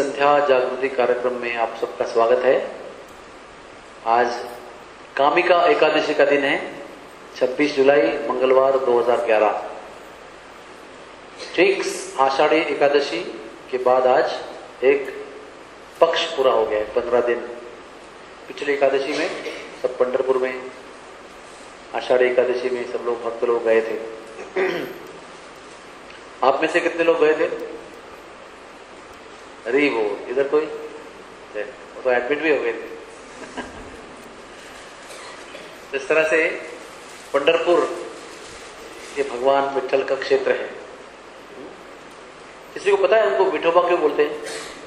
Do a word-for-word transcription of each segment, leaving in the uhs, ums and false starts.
संध्या जागृति कार्यक्रम में आप सबका स्वागत है। आज कामिका एकादशी का दिन है, छब्बीस जुलाई मंगलवार दो हज़ार ग्यारह। ठीक आषाढ़ी एकादशी के बाद आज एक पक्ष पूरा हो गया है, पंद्रह दिन। पिछली एकादशी में सब पंढरपुर में, आषाढ़ी एकादशी में सब लोग भक्त लोग गए थे। आप में से कितने लोग गए थे? अरे वो इधर कोई वो तो एडमिट भी हो गए थे। इस तरह से पंढरपुर ये भगवान विठल का क्षेत्र है। किसी को पता है उनको विठोबा क्यों बोलते हैं?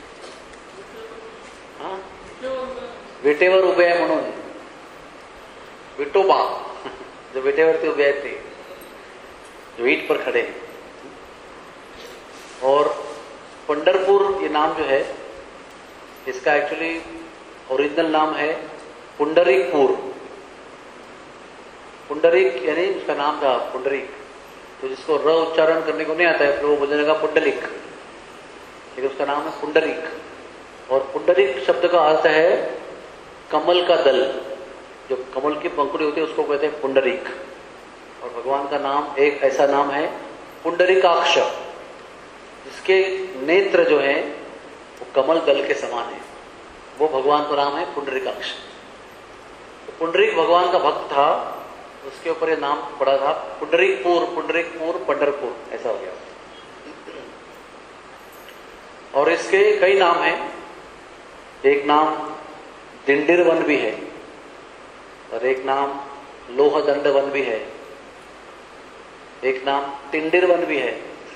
हाँ, विटेवर उभे आहे म्हणून विठोबा, जो विटेवरती उभे आहेत ते, जो ईंट पर खड़े हैं। और पंढरपुर ये नाम जो है, इसका एक्चुअली ओरिजिनल नाम है पुंडरीकपुर। पुंडरीक यानी उसका नाम था पुंडरीक, तो जिसको र उच्चारण करने को नहीं आता है फिर वो बोलने लगा पुंडलिक, लेकिन उसका नाम है पुंडरीक। और पुंडरीक शब्द का अर्थ है कमल का दल, जो कमल की पंखुड़ी होती है उसको कहते हैं पुंडरीक। और भगवान का नाम एक ऐसा नाम है पुंडरीकाक्ष, जिसके नेत्र जो है वो कमल दल के समान है, वो भगवान का नाम है पुंडरीकाक्ष। तो पुंडरीक भगवान का भक्त था, उसके ऊपर ये नाम पड़ा था पुंडरीकपुर। पुंडरीकपुर पंढरपुर ऐसा हो गया। और इसके कई नाम हैं। एक नाम दिंडिर वन भी है, और एक नाम लोहदंड वन भी है, एक नाम तिंडिर वन भी है।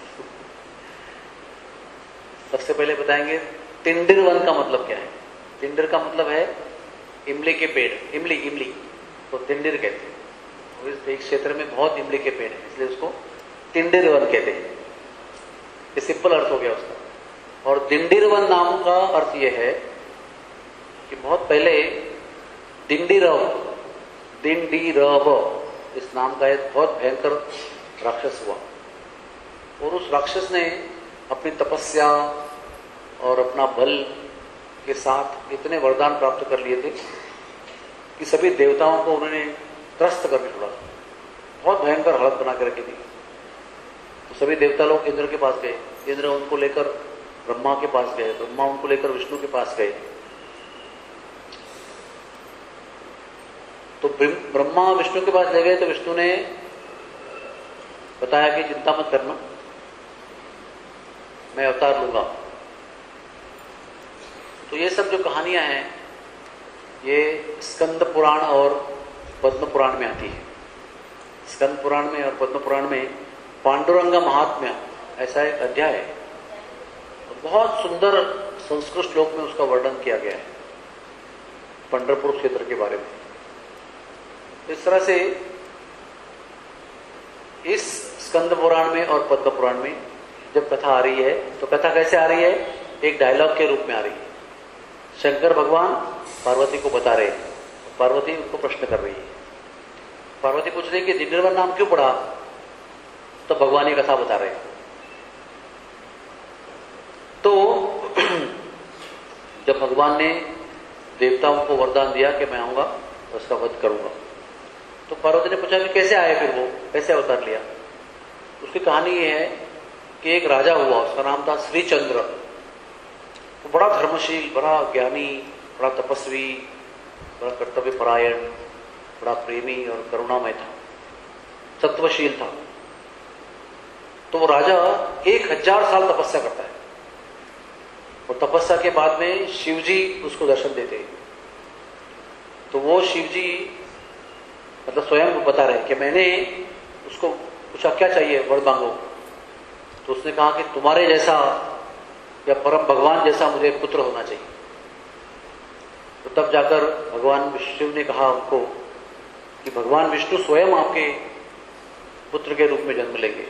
सबसे पहले बताएंगे तिंडिर वन का मतलब क्या है। तिंडिर का मतलब है इमली के पेड़, इमली इमली तो तिंडिर कहते हैं। इस एक क्षेत्र में बहुत इमली के पेड़ हैं, इसलिए उसको तिंडिर वन कहते हैं। ये सिंपल अर्थ हो गया उसका। और दिंडिर वन नाम का अर्थ यह है कि बहुत पहले दिंडिरव, दिंडिरव इस नाम का एक बहुत भयंकर राक्षस हुआ, और उस राक्षस ने अपनी तपस्या और अपना बल के साथ इतने वरदान प्राप्त कर लिए थे कि सभी देवताओं को उन्होंने त्रस्त करके छोड़ा, बहुत भयंकर हालत बना के रखी थी। तो सभी देवता लोग इंद्र के पास गए, इंद्र उनको लेकर ब्रह्मा के पास गए, ब्रह्मा उनको लेकर विष्णु के पास गए। तो ब्रह्मा विष्णु के पास ले गए तो विष्णु ने बताया कि चिंता मत करना, मैं अवतार लूंगा। तो ये सब जो कहानियां हैं ये स्कंद पुराण और पद्म पुराण में आती है। स्कंद पुराण में और पद्म पुराण में पांडुरंग महात्म्य ऐसा एक अध्याय है, और बहुत सुंदर संस्कृत श्लोक में उसका वर्णन किया गया है पंढरपुर क्षेत्र के बारे में। इस तरह से इस स्कंद पुराण में और पद्म पुराण में जब कथा आ रही है तो कथा कैसे आ रही है? एक डायलॉग के रूप में आ रही है। शंकर भगवान पार्वती को बता रहे हैं, पार्वती उनको प्रश्न कर रही है। पार्वती पूछ रही है कि दिंडिर वन नाम क्यों पड़ा? तो भगवान ये कथा बता रहे हैं। तो जब भगवान ने देवताओं को वरदान दिया कि मैं आऊंगा और उसका वध करूंगा, तो पार्वती ने पूछा कि कैसे आए, फिर वो कैसे अवतार लिया? उसकी कहानी ये है कि एक राजा हुआ, उसका नाम था श्रीचंद्र। वो बड़ा धर्मशील, बड़ा ज्ञानी, बड़ा तपस्वी, बड़ा कर्तव्य परायण, बड़ा प्रेमी और करुणामय था, सत्वशील था। तो वो राजा एक हजार साल तपस्या करता है, और तपस्या के बाद में शिवजी उसको दर्शन देते हैं। तो वो शिवजी मतलब स्वयं बता रहे कि मैंने उसको पूछा क्या चाहिए, वर मांगो। तो उसने कहा कि तुम्हारे जैसा या परम भगवान जैसा मुझे पुत्र होना चाहिए। तो तब जाकर भगवान विष्णु ने कहा उनको कि भगवान विष्णु स्वयं आपके पुत्र के रूप में जन्म लेंगे।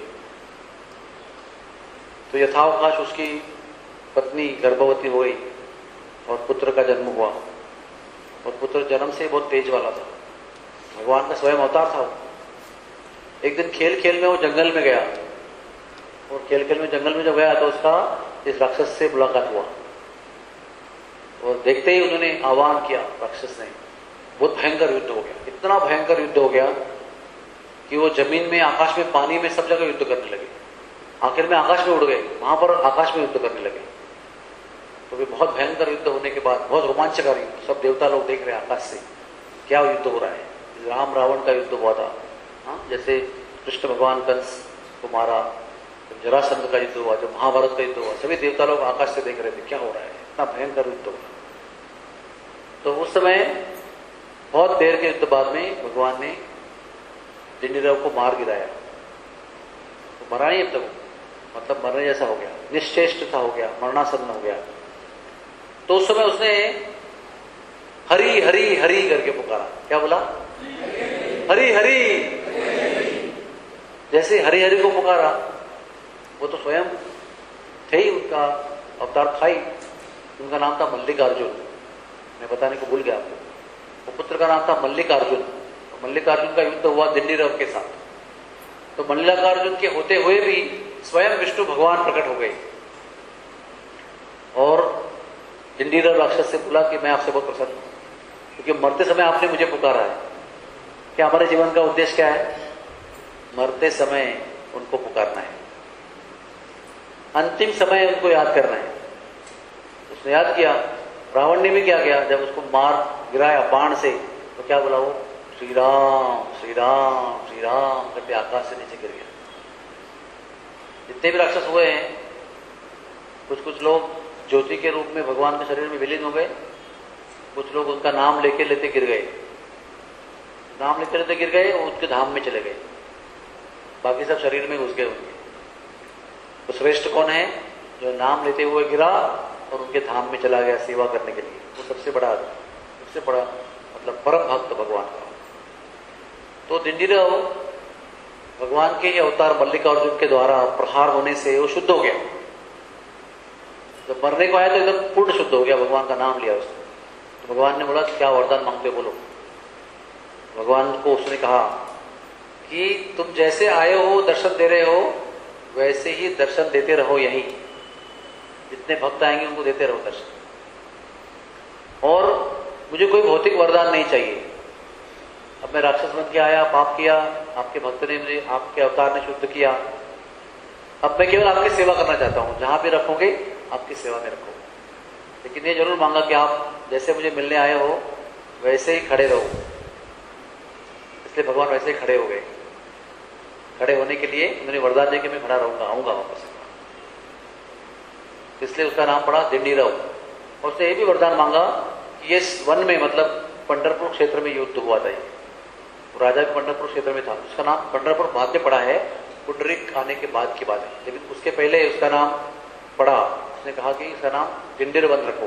तो यथावकाश उसकी पत्नी गर्भवती हो गई और पुत्र का जन्म हुआ, और पुत्र जन्म से बहुत तेज वाला था, भगवान का स्वयं अवतार था। एक दिन खेल खेल में वो जंगल में गया, और खेल खेल में जंगल में जब गया तो उसका इस राक्षस से मुलाकात हुआ। और देखते ही उन्होंने आह्वान किया, राक्षस ने। बहुत भयंकर युद्ध हो गया, इतना भयंकर युद्ध हो गया कि वो जमीन में, आकाश में, पानी में, सब जगह युद्ध करने लगे। आखिर में आकाश में उड़ गए, वहां पर आकाश में युद्ध करने लगे। तो वे बहुत भयंकर युद्ध होने के बाद, बहुत रोमांचकारी, सब देवता लोग देख रहे हैं आकाश से क्या युद्ध हो रहा है। राम रावण का युद्ध हुआ था, हाँ, जैसे कृष्ण भगवान कंस को मारा, जरासंध का युद्ध हुआ, जो महाभारत का युद्ध हुआ, सभी देवता लोग आकाश से देख रहे थे क्या हो रहा है, इतना भयंकर युद्ध हुआ। तो उस समय बहुत देर के युद्ध बाद में भगवान ने डिंडीरव को मार गिराया। तो मरा नहीं अब तक, मतलब मरने जैसा हो गया, निश्चेष्ट था, हो गया, मरणासन्न हो गया। तो उस समय उसने हरी हरी हरी करके पुकारा। क्या बोला? हरी हरी। जैसे हरी हरी को पुकारा, वो तो स्वयं थे ही, उनका अवतार था ही। उनका नाम था मल्लिकार्जुन। मैं बताने को भूल गया आपको, वो पुत्र का नाम था मल्लिकार्जुन। तो मल्लिकार्जुन का युद्ध हुआ डिंडीरव के साथ। तो मल्लिकार्जुन के होते हुए भी स्वयं विष्णु भगवान प्रकट हो गए और डिंडीरव राक्षस से बोला कि मैं आपसे बहुत प्रसन्न हूं, क्योंकि मरते समय आपने मुझे पुकारा है। क्या हमारे जीवन का उद्देश्य क्या है? मरते समय उनको पुकारना है, अंतिम समय उनको याद करना है। उसने याद किया। रावण ने भी क्या किया, जब उसको मार गिराया बाण से, तो क्या बोला वो? श्री राम श्री राम श्री राम करके आकाश से नीचे गिर गया। जितने भी राक्षस हुए हैं, कुछ कुछ लोग ज्योति के रूप में भगवान के शरीर में विलीन हो गए, कुछ लोग उनका नाम लेके लेते गिर गए, नाम लेते लेते गिर गए और उसके धाम में चले गए, बाकी सब शरीर में घुस गए उनके। तो श्रेष्ठ कौन है? जो नाम लेते हुए गिरा और उनके धाम में चला गया सेवा करने के लिए, वो सबसे बड़ा, सबसे बड़ा मतलब परम भक्त भगवान का। तो डिंडीरव भगवान के ही अवतार मल्लिकार्जुन के द्वारा प्रहार होने से वो शुद्ध हो गया। जब मरने को आया तो एकदम पूर्ण शुद्ध हो गया, भगवान का नाम लिया उसने। तो भगवान ने बोला क्या वरदान मांगते हो, बोलो। भगवान को उसने कहा कि तुम जैसे आए हो, दर्शन दे रहे हो, वैसे ही दर्शन देते रहो, यहीं जितने भक्त आएंगे उनको देते रहो दर्शन। और मुझे कोई भौतिक वरदान नहीं चाहिए। अब मैं राक्षस बन के आया, पाप किया, आपके भक्त ने मुझे, आपके अवतार ने शुद्ध किया, अब मैं केवल आपकी सेवा करना चाहता हूं। जहां भी रखोगे आपकी सेवा में रखो, लेकिन ये जरूर मांगा कि आप जैसे मुझे मिलने आए हो वैसे ही खड़े रहो। इसलिए भगवान वैसे ही खड़े हो गए। खड़े होने के लिए उन्होंने वरदान दिया कि मैं खड़ा रहूंगा, आऊंगा वापस। इसलिए उसका नाम पड़ा डिंडीरव। और उसने ये भी वरदान मांगा कि ये वन में, मतलब पंढरपुर क्षेत्र में युद्ध हुआ था। ये राजा के पंढरपुर क्षेत्र में था। उसका नाम पंढरपुर बाद में पड़ा है, पुंडरीक आने के बाद की बात है, लेकिन उसके पहले उसका नाम पड़ा। उसने कहा कि इसका नाम डिंडीरवन रखो।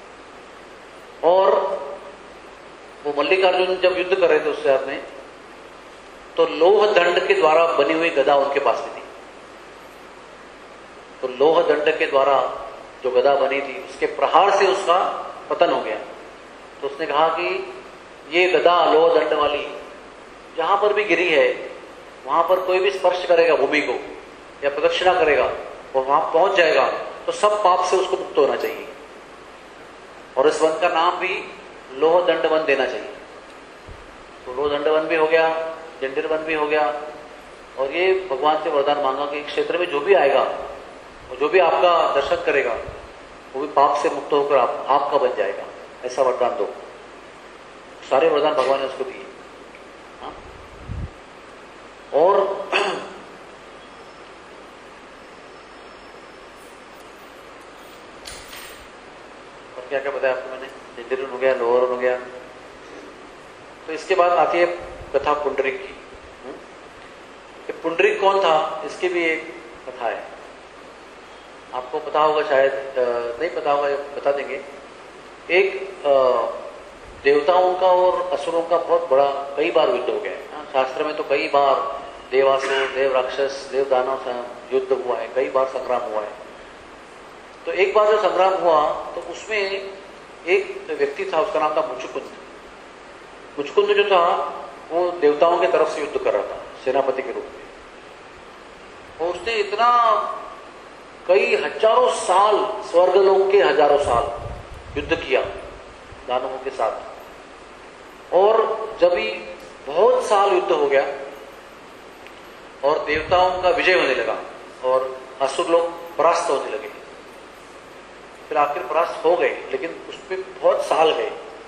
और वो मल्लिकार्जुन जब युद्ध कर रहे थे उससे आपने, तो लोह दंड के द्वारा बनी हुई गदा उनके पास में थी। तो लोह दंड के द्वारा जो गदा बनी थी, उसके प्रहार से उसका पतन हो गया। तो उसने कहा कि ये गदा लोह दंड वाली जहां पर भी गिरी है, वहां पर कोई भी स्पर्श करेगा भूमि को या प्रदक्षिणा करेगा, वो वहां पहुंच जाएगा, तो सब पाप से उसको मुक्त होना चाहिए। और इस वन का नाम भी लोह दंड वन देना चाहिए। तो लोह दंड वन भी हो गया, डिंडीर वन भी हो गया। और ये भगवान से वरदान मांगा कि क्षेत्र में जो भी आएगा, और जो भी आपका दर्शन करेगा, वो भी पाप से मुक्त होकर आप, आपका बन जाएगा। ऐसा वरदान दो। सारे वरदान भगवान ने उसको दिए। हाँ? और और क्या क्या बताया आपको मैंने? डिंडीर हो गया, लोहर हो गया। तो इसके बाद आती है कथा पुंडरीक की। पुंडरीक कौन था, इसकी भी एक कथा है। आपको पता होगा, शायद नहीं पता होगा, बता देंगे। एक देवताओं का और असुरों का बहुत बड़ा कई बार युद्ध हो गया है। शास्त्र में तो कई बार देवासुर, देव राक्षस, देव दानव से युद्ध हुआ है, कई बार संग्राम हुआ है। तो एक बार जो संग्राम हुआ तो उसमें एक व्यक्ति था, उसका नाम था मुचुकुंद। मुचुकुंद जो था वो देवताओं की तरफ से युद्ध कर रहा था, सेनापति के रूप में। और उसने इतना कई हजारों साल, स्वर्गलोक के हजारों साल युद्ध किया दानवों के साथ, और जब ही बहुत साल युद्ध हो गया और देवताओं का विजय होने लगा और असुर लोग परास्त होने लगे, फिर आखिर परास्त हो गए, लेकिन उसमें बहुत साल गए।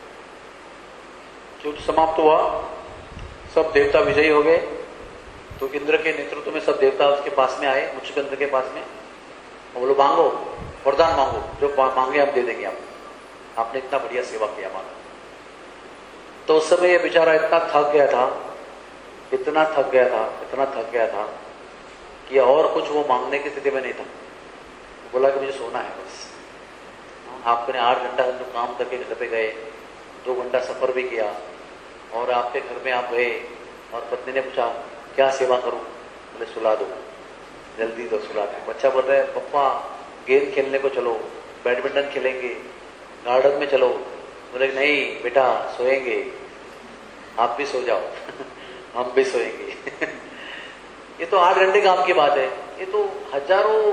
युद्ध समाप्त हुआ, सब देवता विजयी हो गए, तो इंद्र के नेतृत्व में सब देवता उसके पास में आए, मुचकुंद के पास में, और बोलो मांगो, वरदान मांगो, जो मांगे हम दे देंगे आपको, आपने इतना बढ़िया सेवा किया हमारा। तो उस समय ये बेचारा इतना थक गया था, इतना थक गया था, इतना थक गया था कि और कुछ वो मांगने की स्थिति में नहीं था। तो बोला कि मुझे सोना है बस। आपने आठ घंटा जो काम करके घर पे गए, दो घंटा सफर भी किया, और आपके घर में आप गए और पत्नी ने पूछा क्या सेवा करूं, बोले सुला दो, जल्दी दो, सुला दो। बच्चा बोल रहा है पप्पा गेंद खेलने को चलो, बैडमिंटन खेलेंगे, गार्डन में चलो। बोले नहीं बेटा सोएंगे, आप भी सो जाओ हम भी सोएंगे ये तो आठ घंटे काम की बात है, ये तो हजारों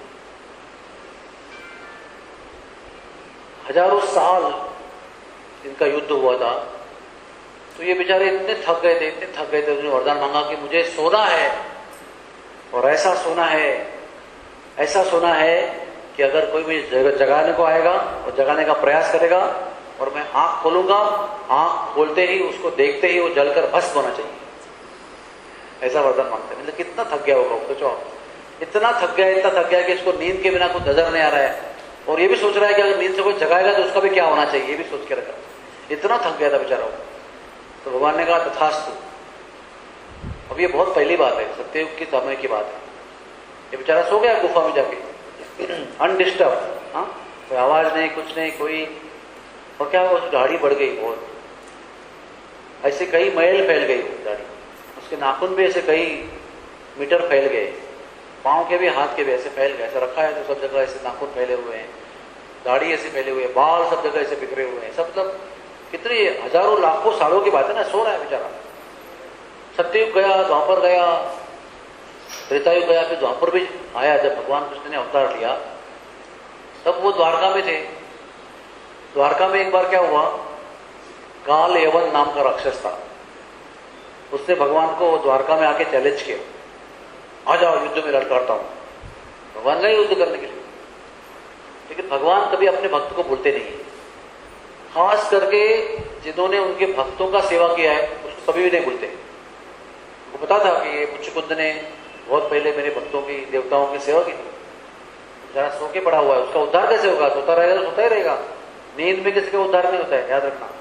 हजारों साल इनका युद्ध हुआ था। तो ये बेचारे इतने थक गए थे, इतने थक गए थे, उन्होंने वरदान मांगा कि मुझे सोना है, और ऐसा सोना है, ऐसा सोना है कि अगर कोई मुझे जगाने को आएगा और जगाने का प्रयास करेगा और मैं आंख खोलूंगा, आंख खोलते ही उसको देखते ही वो जलकर भस्म होना चाहिए, ऐसा वरदान मांगते हैं। मतलब कितना थक गया होगा, सोचो इतना थक गया, इतना थक गया कि इसको नींद के बिना कुछ नजर नहीं आ रहा है, और ये भी सोच रहा है कि अगर नींद से कोई जगाएगा तो उसका भी क्या होना चाहिए, ये भी सोच के रखा, इतना थक गया था बेचारा। तो भगवान ने कहा तथास्तु। अब ये बहुत पहली बात है, सत्ययुग की समय की बात है। ये बेचारा सो गया गुफा में जाके अनडिस्टर्ब, हाँ, कोई आवाज नहीं, कुछ नहीं, कोई, और क्या हुआ, दाढ़ी बढ़ गई बहुत, ऐसे कई मैल फैल गई दाढ़ी, उसके नाखून भी ऐसे कई मीटर फैल गए, पांव के भी हाथ के भी ऐसे फैल गए, ऐसा रखा है तो सब जगह ऐसे नाखून फैले हुए हैं, दाढ़ी ऐसे फैले हुए हैं, बाल सब जगह ऐसे बिखरे हुए हैं, सब सब कितनी हजारों लाखों सालों की बात है ना, सो रहा है बेचारा। सत्ययुग गया, द्वापर गया, त्रेतायुग गया, फिर द्वापर भी आया। जब भगवान कृष्ण ने अवतार लिया तब वो द्वारका में थे। द्वारका में एक बार क्या हुआ, काल यवन नाम का राक्षस था, उसने भगवान को द्वारका में आके चैलेंज किया, आ जाओ युद्ध में लड़काता हूं। भगवान गए युद्ध करने के लिए, लेकिन भगवान कभी अपने भक्त को भूलते नहीं, खास करके जिन्होंने उनके भक्तों का सेवा किया है उसको कभी भी नहीं भूलते। वो पता था कि ये मुचकुंद ने बहुत पहले मेरे भक्तों की, देवताओं की सेवा की थी, जरा सो के पड़ा हुआ है, उसका उद्धार कैसे होगा, सोता रहेगा तो सोता ही रहेगा, नींद में किसी का उद्धार नहीं होता है, याद रखना।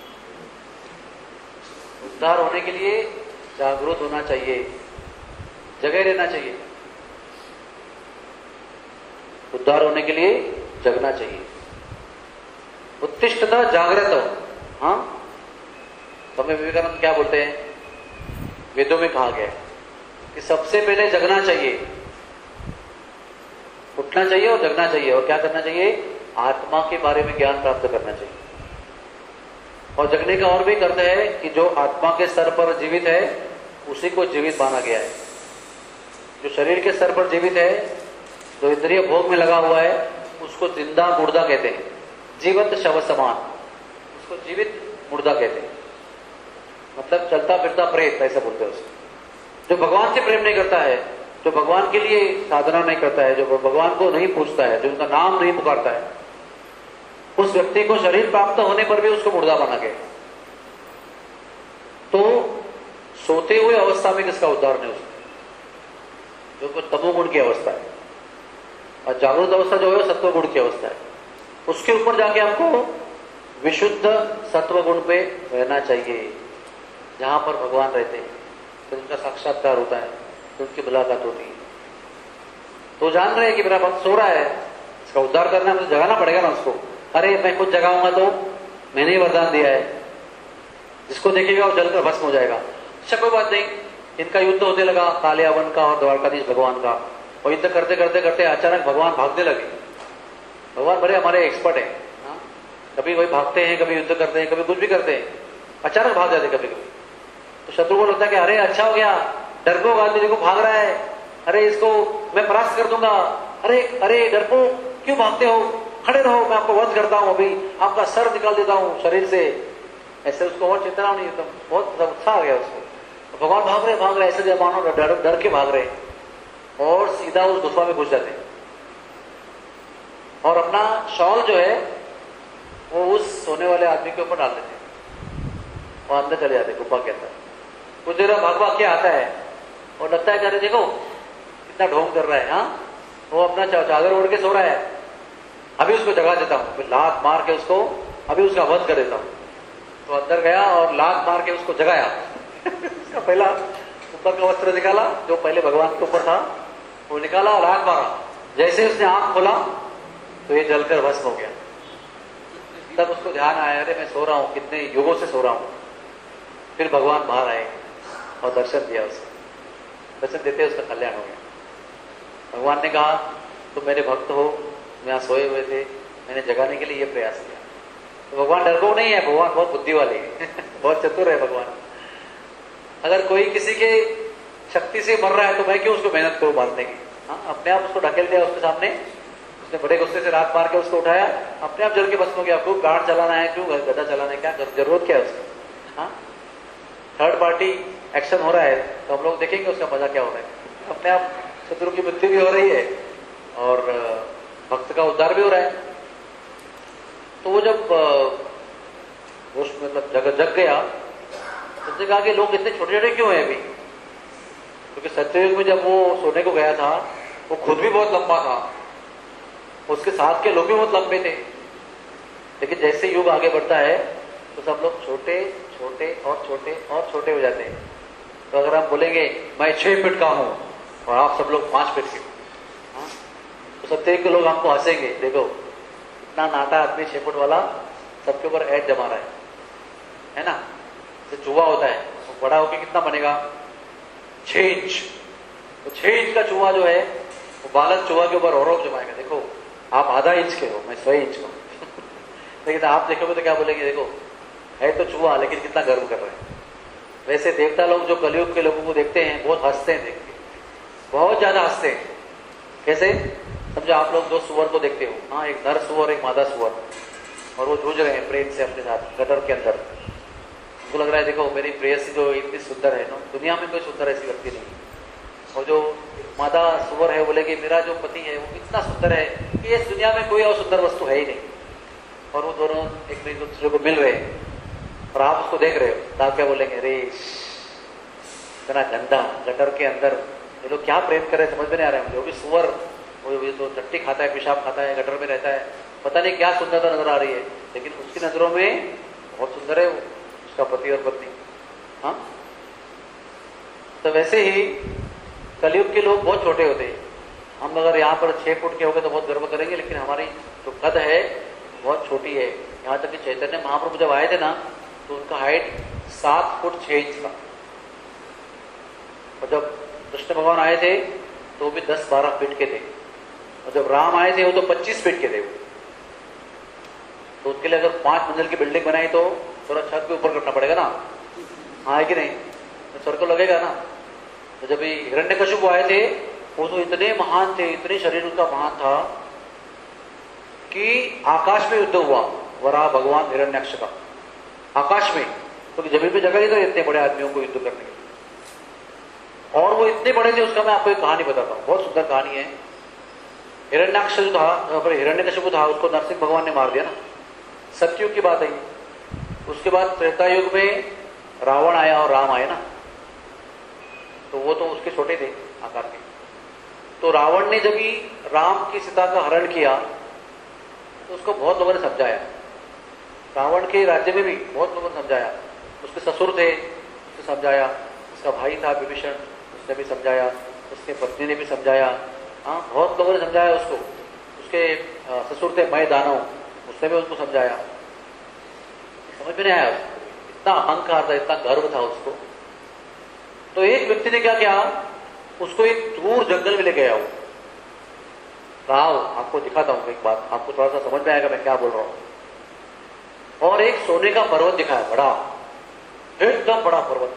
उद्धार होने के लिए जागरूक होना चाहिए, जगह रहना चाहिए, उद्धार होने के लिए जगना चाहिए। उत्तिष्ठता जागृत हो, हाँ, स्वामी विवेकानंद क्या बोलते हैं, वेदों में कहा गया है कि सबसे पहले जगना चाहिए, उठना चाहिए और जगना चाहिए, और क्या करना चाहिए, आत्मा के बारे में ज्ञान प्राप्त करना चाहिए। और जगने का और भी अर्थ है कि जो आत्मा के स्तर पर जीवित है उसी को जीवित माना गया है। जो शरीर के स्तर पर जीवित है, जो इंद्रिय भोग में लगा हुआ है, उसको जिंदा मुर्दा कहते हैं, जीवंत शव समान, उसको जीवित मुर्दा कहते हैं, मतलब चलता फिरता प्रेत ऐसा बोलते हैं उसको। जो भगवान से प्रेम नहीं करता है, जो भगवान के लिए साधना नहीं करता है, जो भगवान को नहीं पूछता है, जो उनका नाम नहीं पुकारता है, उस व्यक्ति को शरीर प्राप्त होने पर भी उसको मुर्दा माना गया। तो सोते हुए अवस्था में किसका उद्धार नहीं हो सकता, जो कुछ तमोगुण की अवस्था है, और जागृत अवस्था जो है सत्वगुण की अवस्था है, उसके ऊपर जाके आपको विशुद्ध सत्वगुण पे रहना चाहिए, जहां पर भगवान रहते हैं, तो उनका साक्षात्कार होता है, तो उनकी मुलाकात होती है। तो जान रहे हैं कि मेरा भक्त सो रहा है, इसका उद्धार करना है, मुझे जगाना पड़ेगा ना उसको। अरे मैं खुद जगाऊंगा तो मैंने ही वरदान दिया है, जिसको देखेगा वो जलकर भस्म हो जाएगा। अच्छा कोई बात नहीं, इनका युद्ध होने लगा कालियावन का और द्वारकाधीश भगवान का, और युद्ध करते करते करते अचानक भगवान भागने लगे। भगवान बड़े हमारे एक्सपर्ट है, हाँ? कभी कोई भागते हैं, कभी युद्ध करते हैं, कभी कुछ भी करते हैं, अचानक भाग जाते कभी कभी। तो शत्रु को लगता है कि अरे अच्छा हो गया, डरपोक आदमी देखो भाग रहा है, अरे इसको मैं परास्त कर दूंगा, अरे अरे डरपोक क्यों भागते हो, खड़े रहो, मैं आपको वध करता हूं, अभी आपका सर निकाल देता हूं शरीर से। ऐसे उसको और चेतना नहीं, एकदम बहुत उत्साह आ गया उसको। तो भगवान भाग रहे भाग रहे ऐसे जब मानो डर डर के भाग रहे और सीधा उस गुफा में घुस जाते और अपना शॉल जो है वो उस सोने वाले आदमी के ऊपर डाल देते और अंदर चले जाते गुफा के अंदर। कुछ देर भाग भाग के आता है और लगता है अरे देखो कितना ढोंग कर रहा है, हाँ वो अपना चादर ओढ़ के सो रहा है, अभी उसको जगा देता हूं, फिर लात मार के उसको अभी उसका वध कर देता हूं। तो अंदर गया और लात मार के उसको जगाया उसका पहला ऊपर का वस्त्र निकाला जो पहले भगवान के ऊपर था, वो निकाला और लात मारा। जैसे उसने आंख खोला तो ये जलकर भस्म हो गया। तब उसको ध्यान आया, अरे मैं सो रहा हूं, कितने युगों से सो रहा हूं। फिर भगवान बाहर आए और दर्शन दिया उसको। दर्शन देते उसका कल्याण हो गया। भगवान ने कहा तुम मेरे भक्त हो, यहाँ सोए हुए थे, मैंने जगाने के लिए ये प्रयास किया। तो भगवान डरपोक नहीं है, भगवान बहुत बुद्धि वाले है बहुत चतुर है भगवान। अगर कोई किसी के शक्ति से मर रहा है तो मैं क्यों उसको मेहनत करूं मारने की। हाँ, अपने आप उसको ढकेल दिया उसके सामने, उसने बड़े गुस्से से रात मार के उसको उठाया, अपने आप जल के भस्म हो गया। क्यों गाड़ चलाना है, क्यों गदा चलाना है, क्या जरूरत क्या है उसको। हाँ, थर्ड पार्टी एक्शन हो रहा है तो हम लोग देखेंगे उसका मजा क्या हो रहा है। अपने आप शत्रु की मृत्यु भी हो रही है और भक्त का उद्धार भी हो रहा है। तो वो जब होश मतलब जग जग गया तो उसने कहा कि लोग इतने छोटे छोटे क्यों हैं अभी, क्योंकि सत्ययुग में जब वो सोने को गया था वो खुद भी बहुत लंबा था, उसके साथ के लोग भी बहुत लंबे थे। लेकिन जैसे युग आगे बढ़ता है तो सब लोग छोटे छोटे और छोटे और छोटे हो जाते हैं। तो अगर हम बोलेंगे मैं छह फीट का हूं और आप सब लोग पांच फीट के, तो सत्ययुग के लोग हमको हंसेंगे, देखो इतना नाटा आदमी छह फुट वाला सबके ऊपर ऐड जमा रहा है, है ना। तो चूहा होता है वो बड़ा होकर कितना बनेगा, छह इंच। तो छह इंच का चूहा जो है वो बालक चूहा के ऊपर और जमाएगा, देखो आप आधा इंच के हो, मैं सौ इंच का लेकिन आप देखोगे तो क्या बोलेंगे, देखो है तो चूहा लेकिन कितना गर्व कर रहे हैं। वैसे देवता लोग जो कलयुग के लोगों को देखते हैं बहुत हंसते हैं, देखते बहुत ज्यादा हंसते हैं। कैसे समझो, आप लोग दो सुअर को देखते हो, हाँ एक नर सुअर एक मादा सुअर, और वो जूझ रहे हैं प्रेम से अपने साथ गटर के अंदर। उनको लग रहा है देखो मेरी प्रेयसी जो इतनी सुंदर है ना, दुनिया में कोई सुंदर ऐसी व्यक्ति नहीं। और जो मादा सुअर है बोलेगी मेरा जो पति है वो इतना सुंदर है कि इस दुनिया में कोई और सुंदर वस्तु है ही नहीं। और वो दोनों एक दूसरे को मिल रहे हैं और आप उसको देख रहे हो तो आप क्या बोलेंगे, अरे इतना गंदा गटर के अंदर ये लोग क्या प्रेम कर रहे हैं समझ में नहीं आ रहा है मुझे। वो भी सुअर, वो तो चट्टी खाता है, पेशाब खाता है, गटर में रहता है, पता नहीं क्या सुंदरता नजर आ रही है, लेकिन उसकी नजरों में बहुत सुंदर है वो, उसका पति और पत्नी। हाँ, तो वैसे ही कलयुग के लोग बहुत छोटे होते हैं। हम अगर यहाँ पर छह फुट के हो गए तो बहुत गर्व करेंगे, लेकिन हमारी जो कद है बहुत छोटी है। यहाँ तक कि चैतन्य महाप्रभु जब आए थे ना तो उनका हाइट सात फुट छह इंच था, और जब कृष्ण भगवान आए थे तो वो भी दस बारह फीट के थे, और जब राम आए थे वो तो पच्चीस फीट के थे। तो उसके लिए अगर पांच मंजिल की बिल्डिंग बनाई तो थोड़ा छत के ऊपर करना पड़ेगा ना, हाँ कि नहीं, तो सर को लगेगा ना। तो जब ये हिरण्यकशिपु आए थे वो तो इतने महान थे, इतने शरीर उनका महान था कि आकाश में युद्ध हुआ वराह भगवान हिरण्याक्ष का, आकाश में, क्योंकि तो जमीन पे जगह नहीं था इतने बड़े आदमियों को युद्ध करने के लिए। और वो इतने बड़े थे, उसका मैं आपको एक कहानी बताता हूँ, बहुत सुंदर कहानी है। हिरण्याक्ष जो था, हिरण्यकशिपु था, उसको नरसिंह भगवान ने मार दिया ना, सतयुग की बात है। उसके बाद त्रेता युग में रावण आया और राम आए ना, तो वो तो उसके छोटे थे आकार के। तो रावण ने जब भी राम की सीता का हरण किया तो उसको बहुत लोगों ने समझाया, रावण के राज्य में भी बहुत लोगों ने समझाया। उसके ससुर थे, उसने समझाया, उसका भाई था विभीषण, उसने भी समझाया, उसकी पत्नी ने भी समझाया, हाँ बहुत लोगों ने समझाया उसको। उसके ससुर थे मय दानव, उसने भी उसको समझाया, समझ में नहीं आया उसको, इतना अहंकार था, इतना गर्व था उसको। तो एक व्यक्ति ने क्या किया, उसको एक दूर जंगल में ले गया। वो राव, आपको दिखाता हूं एक बात, आपको थोड़ा सा समझ में आएगा मैं क्या बोल रहा हूं। और एक सोने का पर्वत दिखाया, बड़ा एकदम बड़ा पर्वत,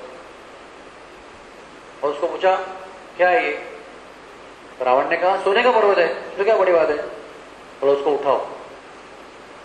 और उसको पूछा क्या है ये। रावण ने कहा सोने का पर्वत है, इसमें क्या बड़ी बात है, बोलो उसको उठाओ।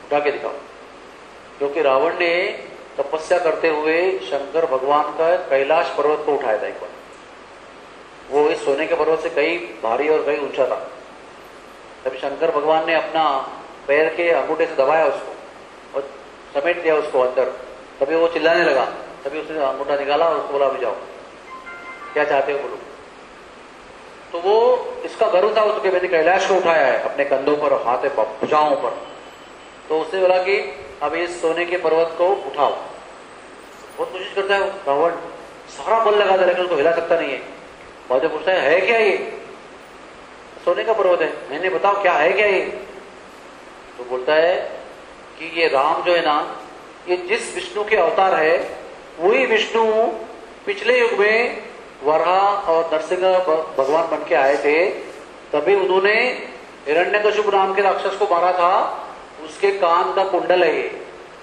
उठा के दिखाओ। क्योंकि रावण ने तपस्या करते हुए शंकर भगवान का कैलाश पर्वत को उठाया था एक बार। वो इस सोने के पर्वत से कई भारी और कई ऊंचा था। तभी शंकर भगवान ने अपना पैर के अंगूठे से दबाया उसको और समेट दिया उसको अंदर। तभी वो चिल्लाने लगा। तभी उसने अंगूठा निकाला और उसको बोला अभी जाओ, क्या चाहते हो बोलो। तो वो इसका गर्व था उसके, मैंने कैलाश को उठाया है अपने कंधों पर, हाथ भुजाओं पर। तो उसने बोला कि अब इस सोने के पर्वत को उठाओ। बहुत कोशिश करता है रावण, सारा बल लगा दे लेकिन उसको हिला सकता नहीं है। बाद में पूछता है, है क्या ये? सोने का पर्वत है, मैंने बताओ क्या है क्या ये? तो बोलता है कि ये राम जो है ना, ये जिस विष्णु के अवतार है वही विष्णु पिछले युग में वराह और नरसिंह भगवान बन के आए थे। तभी उन्होंने हिरण्यकशिपु नाम के राक्षस को मारा था। उसके कान का कुंडल है ये।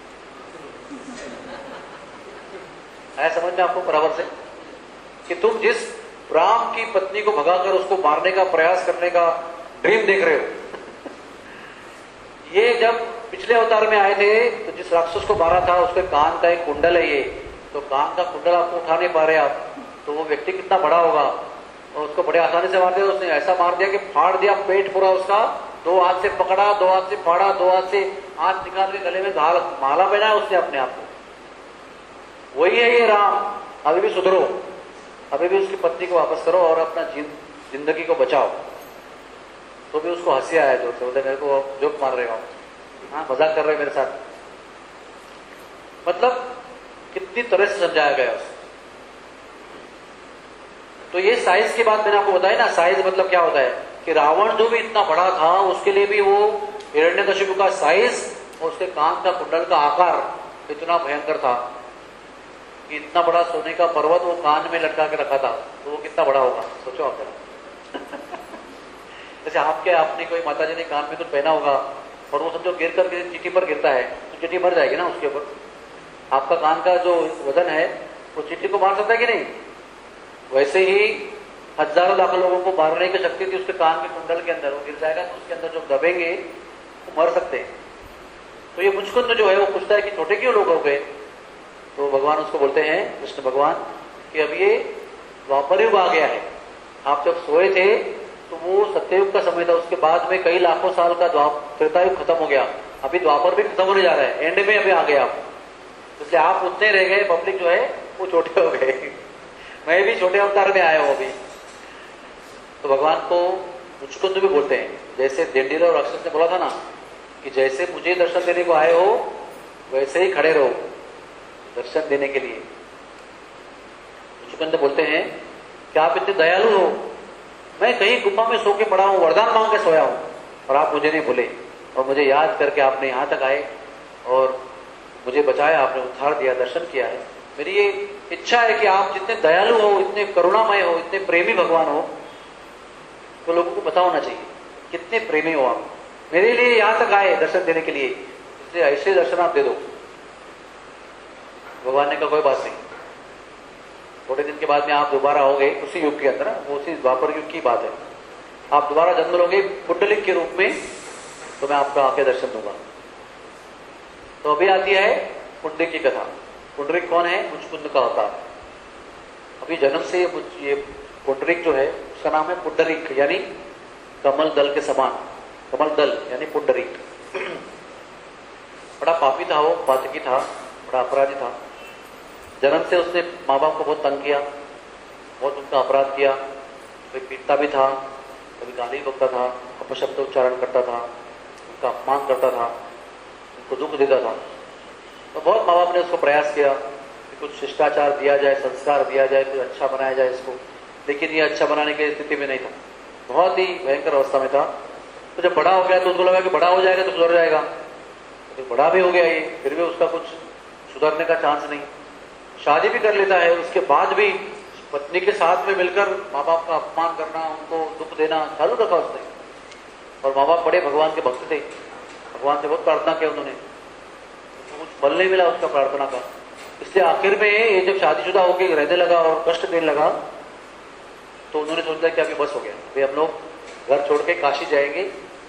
आया समझ में आपको बराबर से कि तुम जिस राम की पत्नी को भगाकर उसको मारने का प्रयास करने का ड्रीम देख रहे हो, ये जब पिछले अवतार में आए थे तो जिस राक्षस को मारा था उसके कान का एक कुंडल है ये। तो कान का कुंडल आपको उठा नहीं पा रहे आप, तो वो व्यक्ति कितना बड़ा होगा। और उसको बड़े आसानी से मार दिया। उसने ऐसा मार दिया कि फाड़ दिया पेट पूरा उसका। दो हाथ से पकड़ा, दो हाथ से फाड़ा, दो हाथ से हाथ निकाल के गले में घाल माला पहना उसने अपने आप को। वही है ये राम। अभी भी सुधरो, अभी भी उसकी पत्नी को वापस करो और अपना जिंदगी को बचाओ। तो भी उसको हंसी आया जोर से, बोले मेरे को जोक मार रहे हो, हाँ मजाक कर रहे मेरे साथ। मतलब कितनी तरह से समझाया गया उसको। तो ये साइज की बात मैंने आपको बताई ना। साइज मतलब क्या होता है कि रावण जो भी इतना बड़ा था उसके लिए भी वो हिरण्यकशिपु का साइज और उसके कान का कुंडल का आकार इतना भयंकर था कि इतना बड़ा सोने का पर्वत वो कान में लटका के रखा था। तो वो कितना बड़ा होगा सोचो आप जरा। जैसे आपके आपने कोई माता जी ने कान में कुछ पहना होगा और वो समझो गिर कर चिट्ठी पर गिरता है तो चिट्ठी मर जाएगी ना उसके ऊपर। आपका कान का जो वजन है वो चिट्ठी को मार सकता है कि नहीं? वैसे ही हजारों लाखों लोगों को मारने की शक्ति थी उसके कान के कुंडल के अंदर। वो गिर जाएगा तो उसके अंदर जो दबेंगे वो मर सकते हैं। तो ये मुचकुंद जो है वो पूछता है कि छोटे क्यों लोग हो गए? तो भगवान उसको बोलते हैं, कृष्ण भगवान, कि अब ये द्वापर युग आ गया है। आप जब सोए थे तो वो सत्ययुग का समय था। उसके बाद में कई लाखों साल का द्वापर त्रेता युग खत्म हो गया। अभी द्वापर भी खत्म होने जा रहा है, एंड में अभी आ गया आप। इसलिए आप उतने रह गए, पब्लिक जो है वो छोटे हो गए। मैं भी छोटे अवतार में आया हूं अभी। तो भगवान को मुचकुंद भी बोलते हैं। जैसे देंडीरा और राक्षस ने बोला था ना कि जैसे मुझे दर्शन देने को आए हो वैसे ही खड़े रहो दर्शन देने के लिए। मुचकुंद बोलते हैं कि आप इतने दयालु हो, मैं कहीं गुफा में सो के पड़ा हूं, वरदान मांग के सोया हूं और आप मुझे नहीं भूले और मुझे याद करके आपने यहां तक आए और मुझे बचाया, आपने उद्धार दिया, दर्शन किया है। मेरी ये इच्छा है कि आप जितने दयालु हो, इतने करुणामय हो, इतने प्रेमी भगवान हो, तो लोगों को पता होना चाहिए कितने प्रेमी हो आप। मेरे लिए यहां तक आए दर्शन देने के लिए, इसलिए ऐसे दर्शन आप दे दो। भगवान ने कहा कोई बात नहीं, थोड़े दिन के बाद में आप दोबारा आओगे उसी युग के अंदर, वो उसी द्वापर युग की बात है। आप दोबारा जन्म लोगे पुंडलिक के रूप में, तो मैं आपका आके दर्शन दूंगा। तो अभी आती है पुंडलिक की कथा। पुंडरीक कौन है? मुचकुंद का अवतार। अभी जन्म से ये पुंडरीक जो है उसका नाम है पुंडरीक, यानी कमल दल के समान। कमल दल यानी पुंडरीक। बड़ा पापी था वो, पातकी था, बड़ा अपराधी था। जन्म से उसने माँ बाप को बहुत तंग किया, बहुत उनका अपराध किया। कभी पीटता भी था, कभी गाली बकता था, अपशब्द उच्चारण करता था, उनका अपमान करता था, उनको दुख देता था। तो बहुत माँ बाप ने उसको प्रयास किया कि कुछ शिष्टाचार दिया जाए, संस्कार दिया जाए, कुछ अच्छा बनाया जाए इसको, लेकिन ये अच्छा बनाने की स्थिति में नहीं था। बहुत ही भयंकर अवस्था में था। तो जब बड़ा हो गया तो उसको लगा कि बड़ा हो जाएगा तो सुधर जाएगा। तो बड़ा भी हो गया ये, फिर भी उसका कुछ सुधरने का चांस नहीं। शादी भी कर लेता है, उसके बाद भी पत्नी के साथ में मिलकर माँ बाप का अपमान करना, उनको दुख देना चालू रखा उसने। और माँ बाप बड़े भगवान के भक्त थे, भगवान से बहुत प्रार्थना किया उन्होंने, कुछ फल नहीं मिला उसका प्रार्थना का। इसलिए आखिर में ये जब शादीशुदा होकर रहने लगा और कष्ट देने लगा तो उन्होंने सोचा कि अभी बस हो गया, अभी हम लोग घर छोड़ के काशी जाएंगे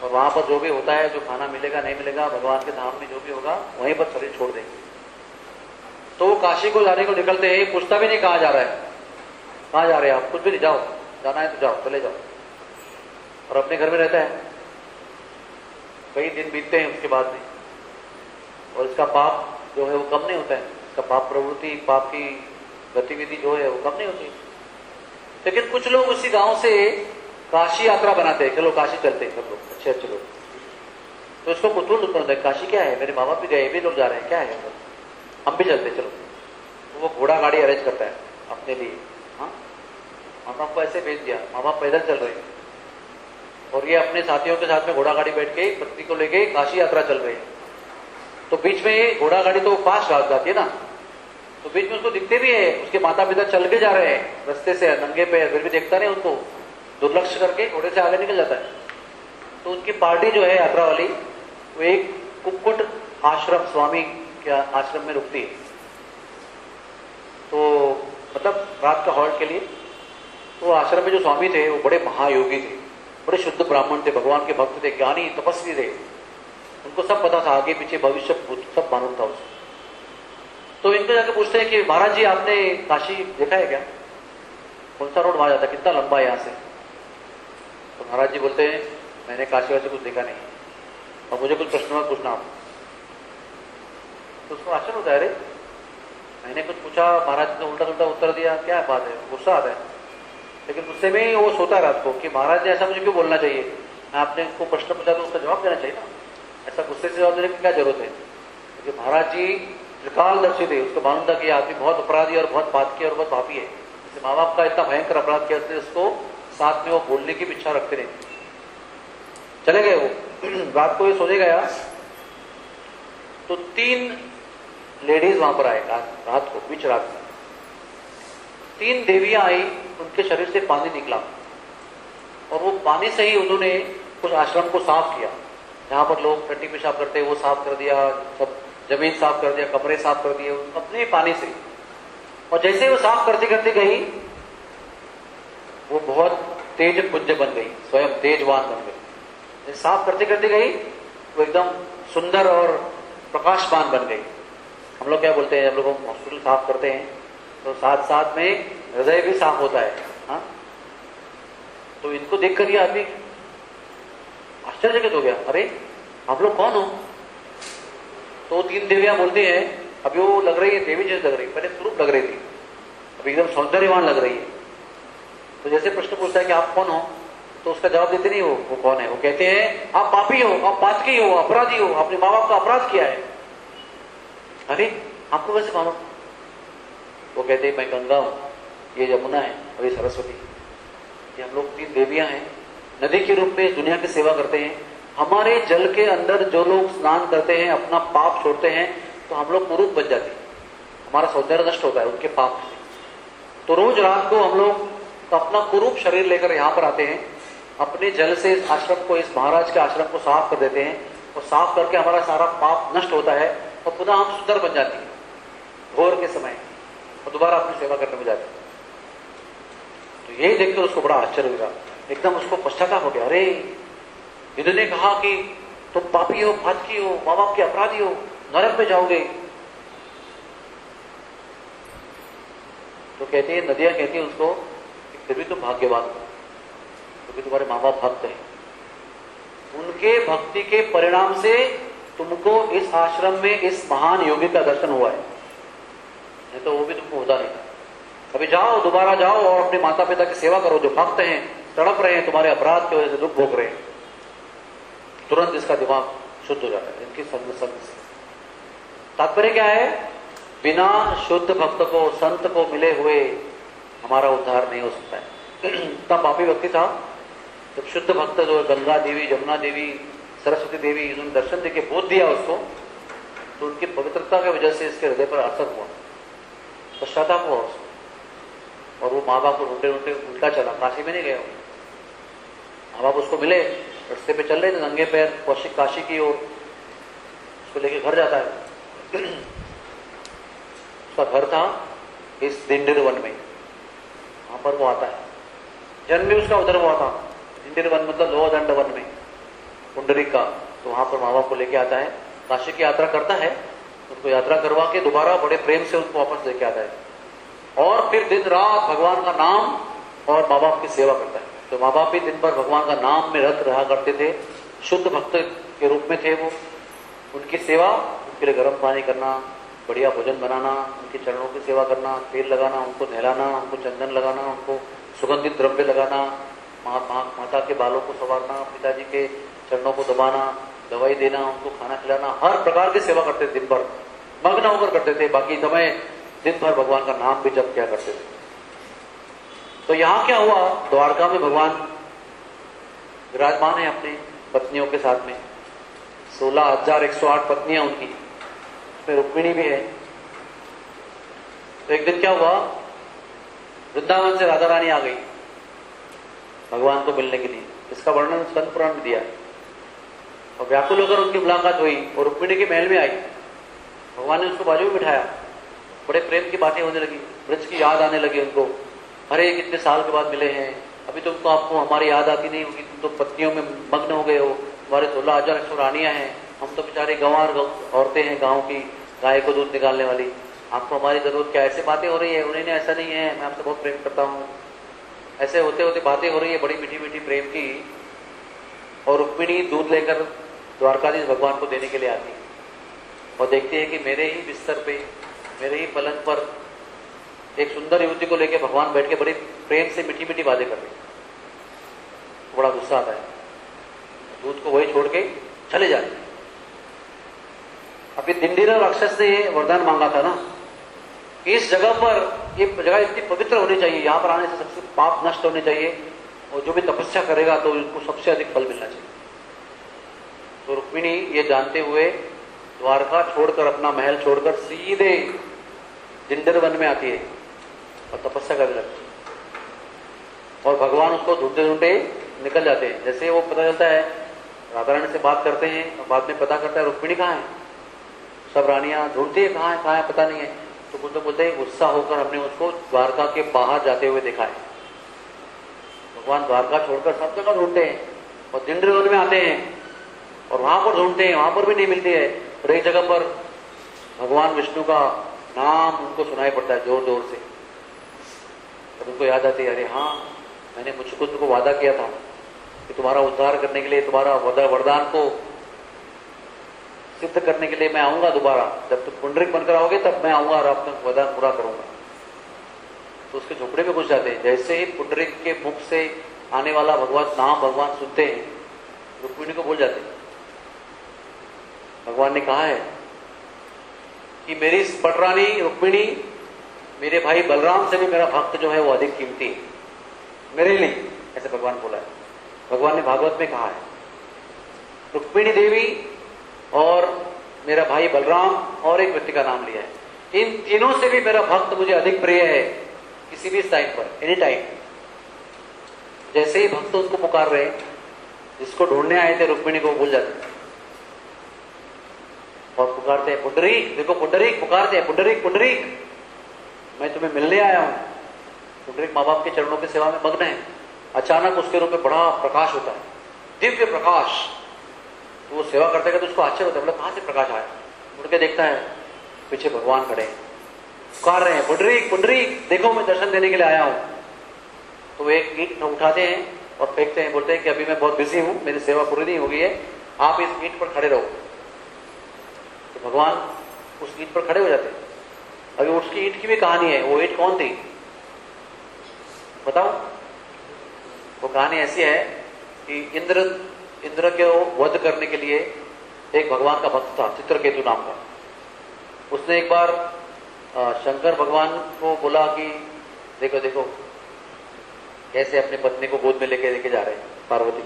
और वहां पर जो भी होता है, जो खाना मिलेगा नहीं मिलेगा, भगवान के धाम में जो भी होगा वहीं पर शरीर छोड़ देंगे। तो वो काशी को जाने को निकलते हैं, पूछता भी नहीं कहाँ जा रहा है, कहाँ जा रहे हैं आप, कुछ भी नहीं, जाओ जाना है तो जाओ, चले जाओ, और अपने घर में रहता है। कई दिन बीतते हैं उसके बाद में, और इसका पाप जो है वो कम नहीं होता है, इसका पाप प्रवृत्ति, पाप की गतिविधि जो है वो कम नहीं होती। लेकिन कुछ लोग उसी गांव से काशी यात्रा बनाते हैं, चलो काशी चलते हैं सब लोग, अच्छे अच्छे लोग। तो इसको कुतूहल उत्पन्न होता है, काशी क्या है, मेरे माँ बाप भी गए, भी लोग जा रहे हैं, क्या है, हम भी चलते चलो। तो वो घोड़ा गाड़ी अरेंज करता है अपने लिए। हाँ, माँ बाप को ऐसे भेज दिया, माँ बाप पैदल चल रहे हैं, और ये अपने साथियों के साथ में घोड़ा गाड़ी बैठ के पत्नी को लेके काशी यात्रा चल रही है। तो बीच में ये घोड़ा गाड़ी तो फास्ट रात जाती है ना, तो बीच में उसको दिखते भी है, उसके माता पिता चल के जा रहे हैं रास्ते से नंगे पे, फिर भी देखता नहीं उनको, दुर्लक्ष्य करके घोड़े से आगे निकल जाता है। तो उनकी पार्टी जो है यात्रा वाली, वो एक कुक्कुट आश्रम स्वामी के आश्रम में रुकती है। तो मतलब रात का हॉल्ट के लिए। तो आश्रम में जो स्वामी थे वो बड़े महायोगी थे, बड़े शुद्ध ब्राह्मण थे, भगवान के भक्त थे, ज्ञानी तपस्वी थे, उनको सब पता था, आगे पीछे भविष्य सब मालूम था उसको। तो इनको जाके पूछते हैं कि महाराज जी आपने काशी देखा है क्या, कौन सा रोड वहां जाता है, कितना लंबा है यहाँ से। तो महाराज जी बोलते हैं मैंने काशी वासी कुछ देखा नहीं, और मुझे कुछ प्रश्न मत पूछना आप। तो उसको आश्चर्य होता है, अरे मैंने कुछ पूछा, महाराज ने उल्टा उल्टा उत्तर दिया, क्या बात है, गुस्सा आता है। लेकिन गुस्से में ही वो सोता है रात को कि महाराज ने ऐसा मुझे क्यों बोलना चाहिए, मैं आपने उनको प्रश्न पूछा तो उसका जवाब देना चाहिए ना, ऐसा गुस्से से जवाब देने की क्या जरूरत है। क्योंकि महाराज जी त्रिकालदर्शी थे, उसको मालूम था कि आदमी बहुत अपराधी और बहुत पातकी और बहुत पापी है, इसलिए माँ बाप का इतना भयंकर अपराध किया, इसलिए उसको साथ में वो बोलने की इच्छा रखते रहे। चले गए वो। रात को ये सोने गया तो तीन लेडीज वहां पर आए रात को, बीच रात में तीन देवियां आई, उनके शरीर से पानी निकला, और वो पानी से ही उन्होंने कुछ आश्रम को साफ किया, जहां पर लोग टट्टी पेशाब करते हैं वो साफ कर दिया, सब जमीन साफ कर दिया, कमरे साफ कर दिए अपने पानी से। और जैसे वो साफ करती करती गई, वो बहुत तेज पुंज बन गई, स्वयं तेजवान बन गई। साफ करती करती गई वो एकदम सुंदर और प्रकाशवान बन गई। हम लोग क्या बोलते हैं, जब लोग हॉस्पिटल साफ करते हैं तो साथ साथ में हृदय भी साफ होता है। हाँ, तो इनको देखकर ये आदमी आश्चर्यचकित हो गया, अरे आप लोग कौन हो। तो तीन देवियां बोलती हैं, अभी वो लग रही है देवी जैसे लग रही है, पहले स्वरूप लग रही थी, अभी एकदम सौंदर्यवान लग रही है। तो जैसे प्रश्न पूछता है कि आप कौन हो, तो उसका जवाब देते नहीं वो वो कौन है। वो कहते हैं आप पापी हो, आप पातकी हो, अपराधी हो, अपने माँ बाप का अपराध किया है। अरे आपको कैसे मालूम। वो कहते हैं मैं गंगा हूं, ये यमुना है और ये सरस्वती, ये हम लोग तीन देवियां हैं, नदी के रूप में दुनिया की सेवा करते हैं। हमारे जल के अंदर जो लोग स्नान करते हैं, अपना पाप छोड़ते हैं, तो हम लोग कुरूप बन जाते हैं, हमारा सौंदर्य नष्ट होता है उनके पाप से। तो रोज रात को हम लोग अपना कुरूप शरीर लेकर यहाँ पर आते हैं, अपने जल से इस आश्रम को, इस महाराज के आश्रम को साफ कर देते हैं, और साफ करके हमारा सारा पाप नष्ट होता है, और पुनः हम सुंदर बन जाते हैं भोर के समय, और दोबारा अपनी सेवा करने में जाते हैं। तो यही देखकर उसको बड़ा आश्चर्य हुआ, एकदम उसको पश्चाताप हो गया, अरे इन्होंने कहा कि तुम पापी हो, फातकी हो, माँ बाप के अपराधी हो, नरक में जाओगे। तो कहती है, नदियां कहती है उसको, फिर भी तुम भाग्यवान हो, क्योंकि तुम्हारे माँ बाप भक्त हैं, उनके भक्ति के परिणाम से तुमको इस आश्रम में इस महान योगी का दर्शन हुआ है, नहीं तो वो भी तुमको होता नहीं। अभी जाओ, दोबारा जाओ और अपने माता पिता की सेवा करो, जो भक्त हैं, तड़प रहे हैं तुम्हारे अपराध की वजह से, दुख भोग रहे हैं। तुरंत इसका दिमाग शुद्ध हो जाता है इनकी संग संग से। तात्पर्य क्या है, बिना शुद्ध भक्त को, संत को मिले हुए हमारा उद्धार नहीं हो सकता है। इतना पापी व्यक्ति था, जब शुद्ध भक्त जो गंगा देवी, जमुना देवी, सरस्वती देवी, इन्होंने दर्शन देके बोध दिया उसको, तो उनकी पवित्रता की वजह से इसके हृदय पर असर हुआ, पश्चाताप हुआ उसको, और वो माँ बाप को ढूंढते ढूंढते उल्टा चला, काशी में नहीं गया। माँ बाप उसको मिले, रास्ते पे चल रहे थे नंगे पैर, कौशिक काशी की ओर, उसको लेके घर जाता है। उसका घर था इस दिंडिर वन में, वहां पर वो आता है, जन्म भी उसका उधर हुआ था, दिंडिर वन मतलब लोहदंड वन में। पुंडरीक का, तो वहां पर माँ बाप को लेके आता है, काशी की यात्रा करता है, उनको यात्रा करवा के दोबारा बड़े प्रेम से उनको वापस लेके आता है और फिर दिन रात भगवान का नाम और माँ बाप की सेवा करता है। तो माँ बाप भी दिन भर भगवान का नाम में रत रहा करते थे, शुद्ध भक्त के रूप में थे वो। उनकी सेवा, उनके लिए गर्म पानी करना, बढ़िया भोजन बनाना, उनके चरणों की सेवा करना, तेल लगाना, उनको नहलाना, उनको चंदन लगाना, उनको सुगंधित द्रव्य लगाना, मा, मा, माता के बालों को संवारना, पिताजी के चरणों को दबाना, दवाई देना, उनको खाना खिलाना, हर प्रकार की सेवा करते थे, दिन भर मग्न होकर करते थे। बाकी समय दिन भर भगवान का नाम भी जप किया करते थे। तो यहां क्या हुआ, द्वारका में भगवान विराजमान है अपनी पत्नियों के साथ में, सोलह हजार एक सौ आठ पत्नियां उनकी, उसमें रुक्मिणी भी है। तो एक दिन क्या हुआ, वृंदावन से राधा रानी आ गई भगवान को मिलने के लिए, इसका वर्णन स्कंद पुराण में दिया है। और व्याकुल होकर उनकी मुलाकात हुई और रुक्मिणी के महल में आई, भगवान ने उसको बाजू में बिठाया, बड़े प्रेम की बातें होने लगी, ब्रज की याद आने लगी उनको, अरे कितने साल के बाद मिले हैं, अभी तुमको आपको हमारी याद आती नहीं होगी, तुम तो पत्नियों में मग्न हो गए हो, तुम्हारे सोलह हजार एक सौ रानियां हैं, हम तो बेचारे गंवार औरतें हैं, गाँव की गाय को दूध निकालने वाली, आपको हमारी जरूरत क्या, ऐसे बातें हो रही है। उन्हें ऐसा नहीं है, मैं आपसे बहुत प्रेम करता हूँ, ऐसे होते होते बातें हो रही है बड़ी मीठी मीठी प्रेम की। और रुक्मिणी दूध लेकर द्वारकाधीश भगवान को देने के लिए आती है और देखती है कि मेरे ही बिस्तर पे, मेरे ही पलंग पर एक सुंदर युवती को लेकर भगवान बैठ के बड़ी प्रेम से मीठी मीठी बातें कर रहे हैं। बड़ा गुस्सा आता है, दूध को वही छोड़ के चले जाते। अभी दिंडीरा राक्षस ने ये वरदान मांगा था ना, इस जगह पर, ये जगह इतनी पवित्र होनी चाहिए, यहां पर आने से सबसे पाप नष्ट होने चाहिए और जो भी तपस्या करेगा तो उनको सबसे अधिक फल मिलना चाहिए। तो रुक्मिणी ये जानते हुए द्वारका छोड़कर, अपना महल छोड़कर सीधे दिंडर वन में आती है और तपस्या करने लगती है। और भगवान उसको ढूंढते ढूंढते निकल जाते हैं। जैसे वो पता चलता है, राधा रानी से बात करते हैं और बाद में पता करता है रुक्मिणी कहाँ है, सब रानियां ढूंढती है कहाँ है कहाँ है पता नहीं है। तो बोलते बोलते गुस्सा होकर हमने उसको द्वारका के बाहर जाते हुए देखा है। भगवान द्वारका छोड़कर सब जगह ढूंढते हैं और दिंडर वन में आते हैं और वहां पर ढूंढते हैं, वहां पर भी नहीं मिलती है। और एक जगह पर भगवान विष्णु का नाम उनको सुनाई पड़ता है जोर जोर से, और उनको याद आती है, अरे हाँ, मैंने मुझको तुमको वादा किया था कि तुम्हारा उद्धार करने के लिए, तुम्हारा वरदान को सिद्ध करने के लिए मैं आऊंगा दोबारा, जब तुम पुंडरीक बनकर आओगे तब मैं आऊंगा और आपका वरदान पूरा करूंगा। तो उसके झोपड़े में घुस जाते हैं। जैसे ही पुंडरीक के मुख से आने वाला भगवान नाम भगवान सुनते हैं, रुक्मिणी को भूल जाते हैं। भगवान ने कहा है कि मेरी पटरानी रुक्मिणी मेरे भाई बलराम से भी मेरा भक्त जो है वो अधिक कीमती है मेरे लिए, ऐसे भगवान बोला है। भगवान ने भागवत में कहा है, रुक्मिणी देवी और मेरा भाई बलराम और एक व्यक्ति का नाम लिया है, इन तीनों से भी मेरा भक्त मुझे अधिक प्रिय है किसी भी टाइम पर, एनी टाइम। जैसे ही भक्त उनको पुकार रहे, जिसको ढूंढने आए थे रुक्मिणी को भूल जाते और पुकारते हैं पुंडरीक, देखो पुंडरीक, पुकारते हैं पुंडरीक पुंडरीक, मैं तुम्हें मिलने आया हूं। पुंडरीक माँ बाप के चरणों की सेवा में मग्न है। अचानक उसके रूप में बड़ा प्रकाश होता है, दिव्य प्रकाश। तो वो सेवा करते तो उसको आश्चर्य होता है, बोला कहां से प्रकाश आया। मुड़ के देखता है, पीछे भगवान खड़े हैं, पुकार रहे हैं पुंडरीक पुंडरीक, देखो मैं दर्शन देने के लिए आया हूं। तो वो एक ईंट उठाते हैं और फेंकते हैं, बोलते हैं कि अभी मैं बहुत बिजी हूं, मेरी सेवा पूरी नहीं हो गई है, आप इस ईंट पर खड़े रहो। तो भगवान उस ईंट पर खड़े हो जाते हैं। अभी उसकी ईंट की भी कहानी है। वो ईंट कौन थी बताओ? वो कहानी ऐसी है कि इंद्र इंद्र के वध करने के लिए एक भगवान का भक्त था, चित्रकेतु नाम का। उसने एक बार शंकर भगवान को बोला कि देखो देखो कैसे अपनी पत्नी को गोद में लेके लेके जा रहे हैं पार्वती।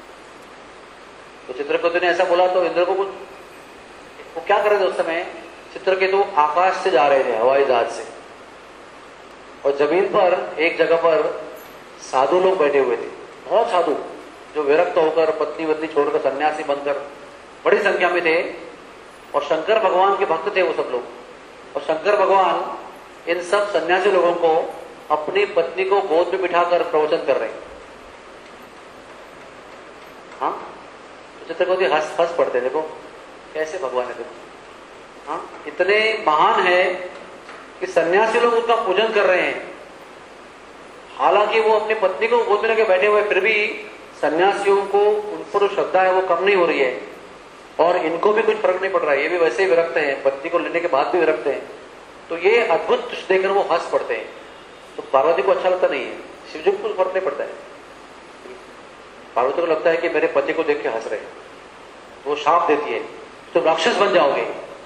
तो चित्रकेतु ने ऐसा बोला तो इंद्र को कुछ, वो क्या कर रहे थे उस समय, चित्रकेतु आकाश से जा रहे थे हवाई जहाज से, और जमीन पर एक जगह पर साधु लोग बैठे हुए थे, बहुत साधु जो विरक्त होकर पत्नी वत्नी छोड़कर सन्यासी बनकर बड़ी संख्या में थे, और शंकर भगवान के भक्त थे वो सब लोग। और शंकर भगवान इन सब सन्यासी लोगों को अपनी पत्नी को गोद में बिठाकर प्रवचन कर रहे हैं। हाँ, तो चित्रकोती हंस हंस पड़ते, देखो कैसे भगवान है, देखो हाँ इतने महान है कि सन्यासी लोग उसका पूजन कर रहे हैं। हालांकि वो अपनी पत्नी को गोद में लेके बैठे हुए, फिर भी सन्यासियों को उन पर श्रद्धा है वो कम नहीं हो रही है, और इनको भी कुछ फर्क नहीं पड़ रहा है, ये भी वैसे ही विरक्त हैं, पत्नी को लेने के बाद भी विरक्त हैं। तो ये अद्भुत दृश्य देखकर वो हंस पड़ते हैं। तो पार्वती को अच्छा लगता नहीं है, शिव जी को कुछ फर्क नहीं पड़ता है। पार्वती को लगता है कि मेरे पति को देख के हंस रहे हैं, तो वो शाप देती है तो राक्षस बन जाओगे।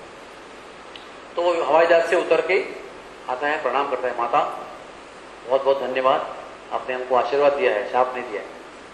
तो वो हवाई जहाज से उतर के आता है, प्रणाम करता है, माता बहुत बहुत धन्यवाद, आपने हमको आशीर्वाद दिया है, शाप नहीं दिया है।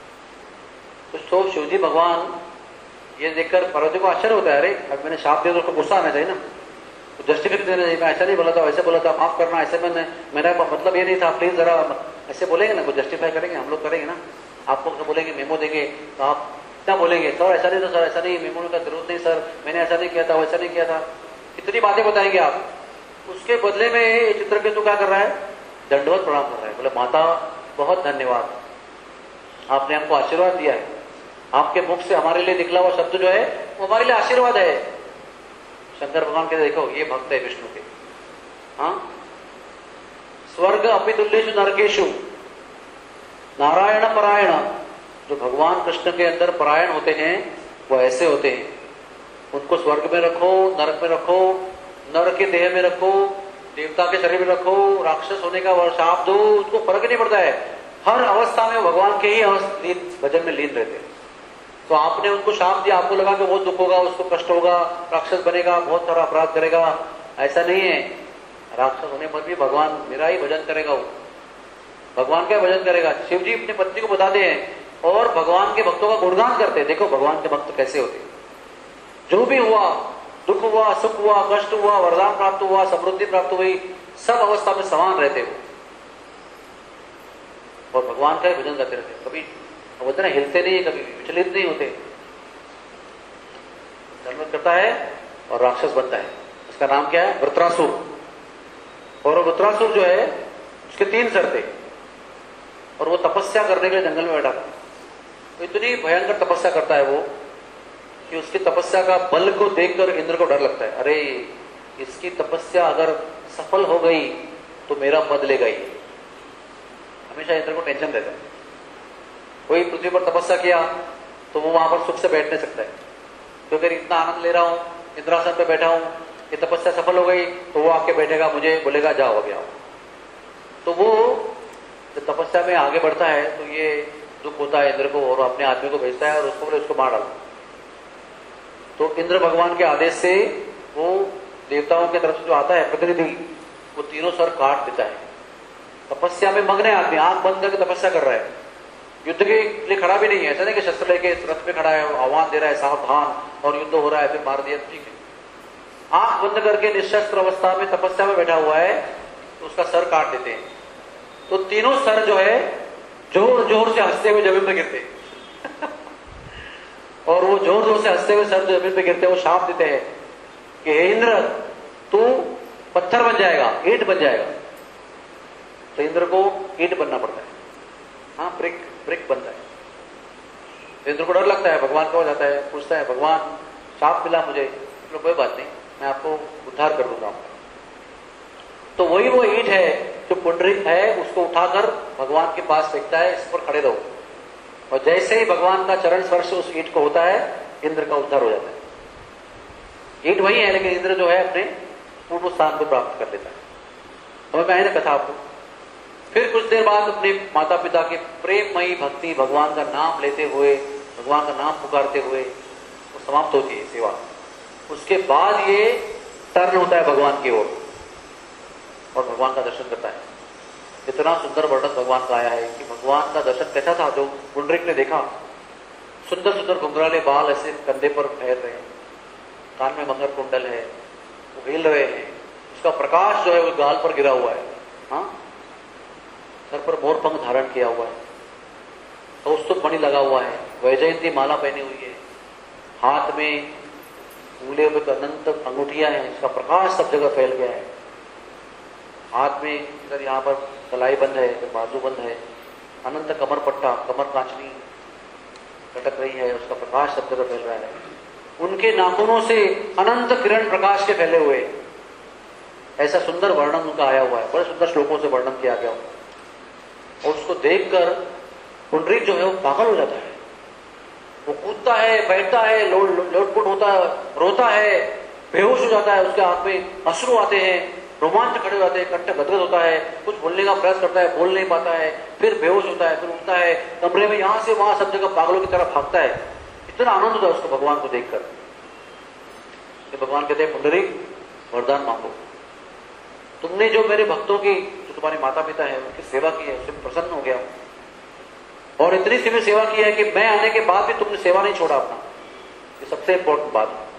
कुछ तो शिवजी भगवान ये देखकर पार्वती को आश्चर्य होता है, अरे अब मैंने शाप दिया तो उसको गुस्सा आना चाहिए ना, तो जस्टिफिकेट देना चाहिए, मैं ऐसा नहीं बोला था, वैसे बोला था, माफ करना, ऐसे मैंने मेरा मतलब ये नहीं था, प्लीज जरा ऐसे बोलेंगे ना, कुछ जस्टिफाई करेंगे, हम लोग करेंगे ना। आपको बोलेंगे मेमो देंगे तो आप क्या बोलेंगे, सर ऐसा नहीं था, सर ऐसा नहीं, मेमो का जरूरत नहीं सर, मैंने ऐसा नहीं किया था, वैसा नहीं किया था, कितनी बातें बताएंगे आप। उसके बदले में चित्रकेतु क्या कर रहा है, दंडवत प्रणाम कर रहा है, बोले माता बहुत धन्यवाद, आपने हमको आशीर्वाद दिया है, आपके मुख से हमारे लिए निकला हुआ शब्द जो है वो हमारे लिए आशीर्वाद है। शंकर भगवान के देखो ये भक्त है विष्णु के, हाँ स्वर्ग अपितुल्येषु नरकेषु नारायण परायण, जो भगवान कृष्ण के अंदर परायण होते हैं वो ऐसे होते हैं, उनको स्वर्ग में रखो, नरक में रखो, नर के देह में रखो, देवता के शरीर में रखो, राक्षस होने का शाप दो, उसको फर्क नहीं पड़ता है, हर अवस्था में भगवान के ही भजन में लीन रहते हैं। तो आपने उनको शाप दिया, आपको लगा कि बहुत दुख होगा, उसको कष्ट होगा, राक्षस बनेगा, बहुत सारा अपराध करेगा, ऐसा नहीं है। राक्षस होने पर भी भगवान मेरा ही भजन करेगा, वो भगवान का भजन करेगा। शिव जी अपनी पत्नी को बताते हैं और भगवान के भक्तों का गुणगान करते हैं, देखो भगवान के भक्त कैसे होते हैं, जो भी हुआ, दुख हुआ, सुख हुआ, कष्ट हुआ, वरदान प्राप्त हुआ, समृद्धि प्राप्त हुई, सब अवस्था में समान रहते हो और भगवान का ही भजन करते रहते, कभी बोलते ना हिलते नहीं, कभी विचलित नहीं होते। जन्म करता है और राक्षस बनता है, उसका नाम क्या है, वृत्रासुर। और वृत्रासुर जो है उसके तीन सर थे और वो तपस्या करने के लिए जंगल में बैठा था। तो इतनी भयंकर तपस्या करता है वो कि उसकी तपस्या का बल को देखकर इंद्र को डर लगता है, अरे इसकी तपस्या अगर सफल हो गई तो मेरा पद ले गई। हमेशा इंद्र को टेंशन रहता है, कोई पृथ्वी पर तपस्या किया तो वो वहां पर सुख से बैठ नहीं सकता है, तो अगर इतना आनंद ले रहा हूं, इंद्रासन पे बैठा हूं, ये तपस्या सफल हो गई तो वो आके बैठेगा, मुझे बोलेगा जाओ अभी आओ। तो वो जब तपस्या में आगे बढ़ता है तो ये दुख होता है इंद्र को और अपने आदमी को भेजता है और उसको बोले उसको मार डालो। तो इंद्र भगवान के आदेश से वो देवताओं की तरफ से जो आता है प्रतिनिधि, वो तीनों सर काट देता है। तपस्या में मग्न है आदमी, आंख बंद करके तपस्या कर रहा है, युद्ध के लिए खड़ा भी नहीं है, ऐसा नहीं कि शस्त्र लेके रथ पे खड़ा है, आह्वान दे रहा है सावधान और युद्ध हो रहा है फिर मार दिया, ठीक है। आंख बंद करके निशस्त्र अवस्था में तपस्या में बैठा हुआ है तो उसका सर काट देते हैं। तो तीनों सर जो है जोर जोर से हंसते हुए जमीन पे गिरते और वो जोर जोर से हंसते हुए सर जमीन पे गिरते, वो शाप देते हैं कि हे इंद्र तू पत्थर बन जाएगा, ईंट बन जाएगा। तो इंद्र को ईंट बनना पड़ता है, हाँ ब्रिक ब्रिक बनता है। इंद्र को डर लगता है, भगवान को हो जाता है, पूछता है भगवान शाप मिला मुझे, तो कोई बात नहीं मैं आपको उद्धार कर दूंगा। तो वही वो ईंट है जो पुंडरीक है, उसको उठाकर भगवान के पास फेंकता है, इस पर खड़े रहो। और जैसे ही भगवान का चरण स्पर्श उस ईंट को होता है इंद्र का उद्धार हो जाता है। ईंट वही है लेकिन इंद्र जो है अपने पूर्व स्थान को प्राप्त कर लेता है। समझ में आई ना कथा आपको। फिर कुछ देर बाद अपने माता पिता के प्रेममयी भक्ति, भगवान का नाम लेते हुए, भगवान का नाम पुकारते हुए वो समाप्त होती है सेवा। उसके बाद ये टर्न होता है भगवान की ओर और भगवान का दर्शन करता है। इतना सुंदर वर्णन भगवान का आया है कि भगवान का दर्शन कैसा था जो पुंडरीक ने देखा। सुंदर सुंदर घुंघराले बाल ऐसे कंधे पर फैल रहे हैं, कान में मकर कुंडल है, वो हिल रहे हैं, उसका प्रकाश जो है वो गाल पर गिरा हुआ है, हाँ सर पर मोर पंख धारण किया हुआ है, कौस्तुभ मणि लगा हुआ है, वैजयंती माला पहनी हुई है, हाथ में उंगलियों में तो अनंत अंगूठियां हैं, इसका प्रकाश सब जगह फैल गया है। हाथ में इधर यहाँ पर कलाई बंद है, फिर बाजू बंद है, अनंत कमर पट्टा, कमर कांचनी, लटक रही है, उसका प्रकाश सब जगह फैल रहा है। उनके नाखूनों से अनंत किरण प्रकाश के फैले हुए, ऐसा सुंदर वर्णन उनका आया हुआ है, बड़े सुंदर श्लोकों से वर्णन किया गया। और उसको देखकर पुंडरीक जो है वो पागल हो जाता है, वो कूदता है, बैठता है, लोटपुट होता है, रोता है, बेहोश हो जाता है, उसके आंख में अश्रु आते हैं, रोमांच खड़े हो जाते हैं, कंठ गदगद होता है, कुछ बोलने का प्रयास करता है, बोल नहीं पाता है, फिर बेहोश होता है, फिर उठता है, कमरे में यहां से वहां सब जगह पागलों की तरह भागता है। इतना आनंद होता है उसको भगवान को देखकर कि भगवान कहते हैं पुंडरीक वरदान मांगो, तुमने जो मेरे भक्तों की, जो तुम्हारे माता पिता है उनकी सेवा की है, उससे प्रसन्न हो गया और इतनी सी भी सेवा की है कि मैं आने के बाद भी तुमने सेवा नहीं छोड़ा अपना। ये सबसे इंपॉर्टेंट बात है।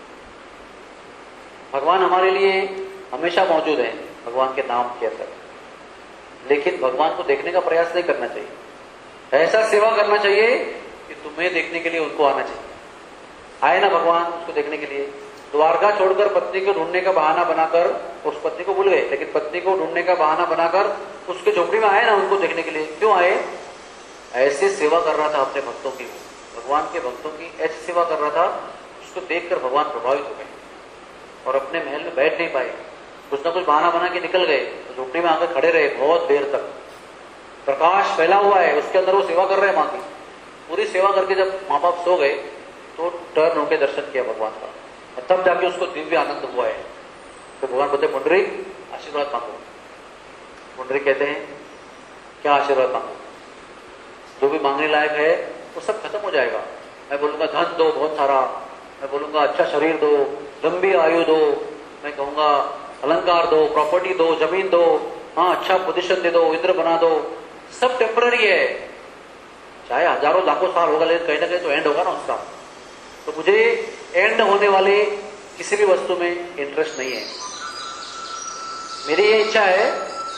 भगवान हमारे लिए हमेशा मौजूद है भगवान के नाम के अंदर, लेकिन भगवान को देखने का प्रयास नहीं करना चाहिए, ऐसा सेवा करना चाहिए कि तुम्हें देखने के लिए उनको आना चाहिए। आए ना भगवान उसको देखने के लिए, द्वारका छोड़कर पत्नी को ढूंढने का बहाना बनाकर उस पत्नी को भूल गए, लेकिन पत्नी को ढूंढने का बहाना बनाकर उसके झोपड़ी में आए ना उनको देखने के लिए। क्यों आए? ऐसे सेवा कर रहा था अपने भक्तों की, भगवान के भक्तों की ऐसी सेवा कर रहा था, उसको देखकर भगवान प्रभावित हो गए और अपने महल में बैठ नहीं पाए, कुछ ना कुछ बहाना बना के निकल गए, तो झोपड़ी में आकर खड़े रहे बहुत देर तक। प्रकाश फैला हुआ है उसके अंदर, वो सेवा कर रहे हैं माँ की। पूरी सेवा करके जब माँ बाप सो गए तो टर्न होकर दर्शन किया भगवान का, और तब जाके उसको दिव्य आनंद हुआ है। तो भगवान बोलते पुंडरीक आशीर्वाद मांगो। पुंडरीक कहते हैं क्या आशीर्वाद मांगो? जो भी मांगने लायक है वो सब खत्म हो जाएगा। मैं बोलूंगा धन दो बहुत सारा, मैं बोलूंगा अच्छा शरीर दो, लंबी आयु दो, मैं कहूंगा अलंकार दो, प्रॉपर्टी दो, जमीन दो, हाँ अच्छा पोजीशन दे दो, इंद्र बना दो, सब टेम्पररी है, चाहे हजारों लाखों साल होगा, लेकिन कहीं ना कहीं तो एंड होगा ना उसका। तो मुझे एंड होने वाले किसी भी वस्तु में इंटरेस्ट नहीं है। मेरी ये इच्छा है,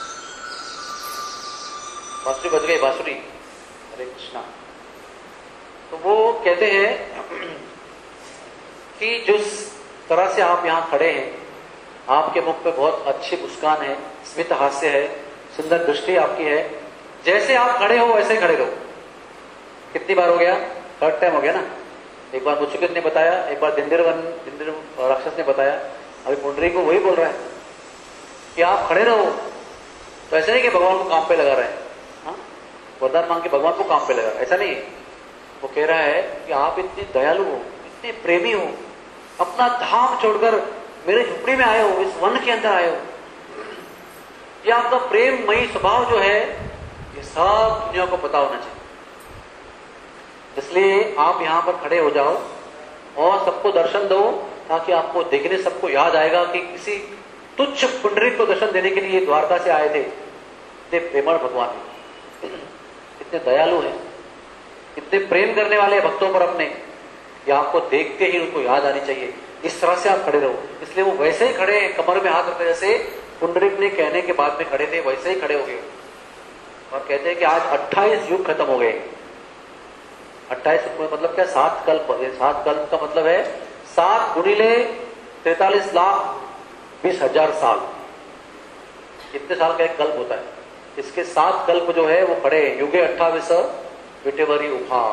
बांसुरी बज गई बांसुरी, हरे कृष्णा। तो वो कहते हैं कि जिस तरह से आप यहां खड़े हैं, आपके मुख पे बहुत अच्छी मुस्कान है, स्मित हास्य है, सुंदर दृष्टि आपकी है, जैसे आप खड़े हो वैसे ही खड़े रहो। कितनी बार हो गया? थर्ड टाइम हो गया ना। एक बार मुझे ने बताया, एक बार दिंदिरवन दिंदिर राक्षस ने बताया, अभी पुंडरीक को वही बोल रहा है कि आप खड़े रहो। तो ऐसे नहीं कि भगवान को काम पे लगा रहे हैं, हाँ वरदान मांग के भगवान को काम पे लगा, ऐसा नहीं। वो कह रहा है कि आप इतने दयालु हो, इतने प्रेमी हो, अपना धाम छोड़कर मेरे झुपड़ी में आए हो, इस वन के अंदर आए हो। ये आपका प्रेममयी स्वभाव जो है ये सब दुनिया को पता होना चाहिए। इसलिए आप यहां पर खड़े हो जाओ और सबको दर्शन दो, ताकि आपको देखने सबको याद आएगा कि किसी तुच्छ पुंडरीक को दर्शन देने के लिए द्वारका से आए थे। इतने प्रेमळ भगवान, इतने दयालु हैं, इतने प्रेम करने वाले भक्तों पर अपने, ये आपको देखते ही उनको याद आनी चाहिए। इस तरह से आप खड़े रहो। इसलिए वो वैसे ही खड़े, कमर में हाथ रखते जैसे पुंडरीक ने कहने के बाद में खड़े थे, वैसे ही खड़े हो गए। और कहते हैं कि आज अट्ठाईस युग खत्म हो गए। अट्ठाईस मतलब क्या? सात कल्प। सात कल्प का मतलब है सात गुणिले तैतालीस लाख बीस हजार साल, कितने साल का एक कल्प होता है। इसके सात कल्प जो है वो खड़े, युगे अट्ठावीस विटेवरी उभा।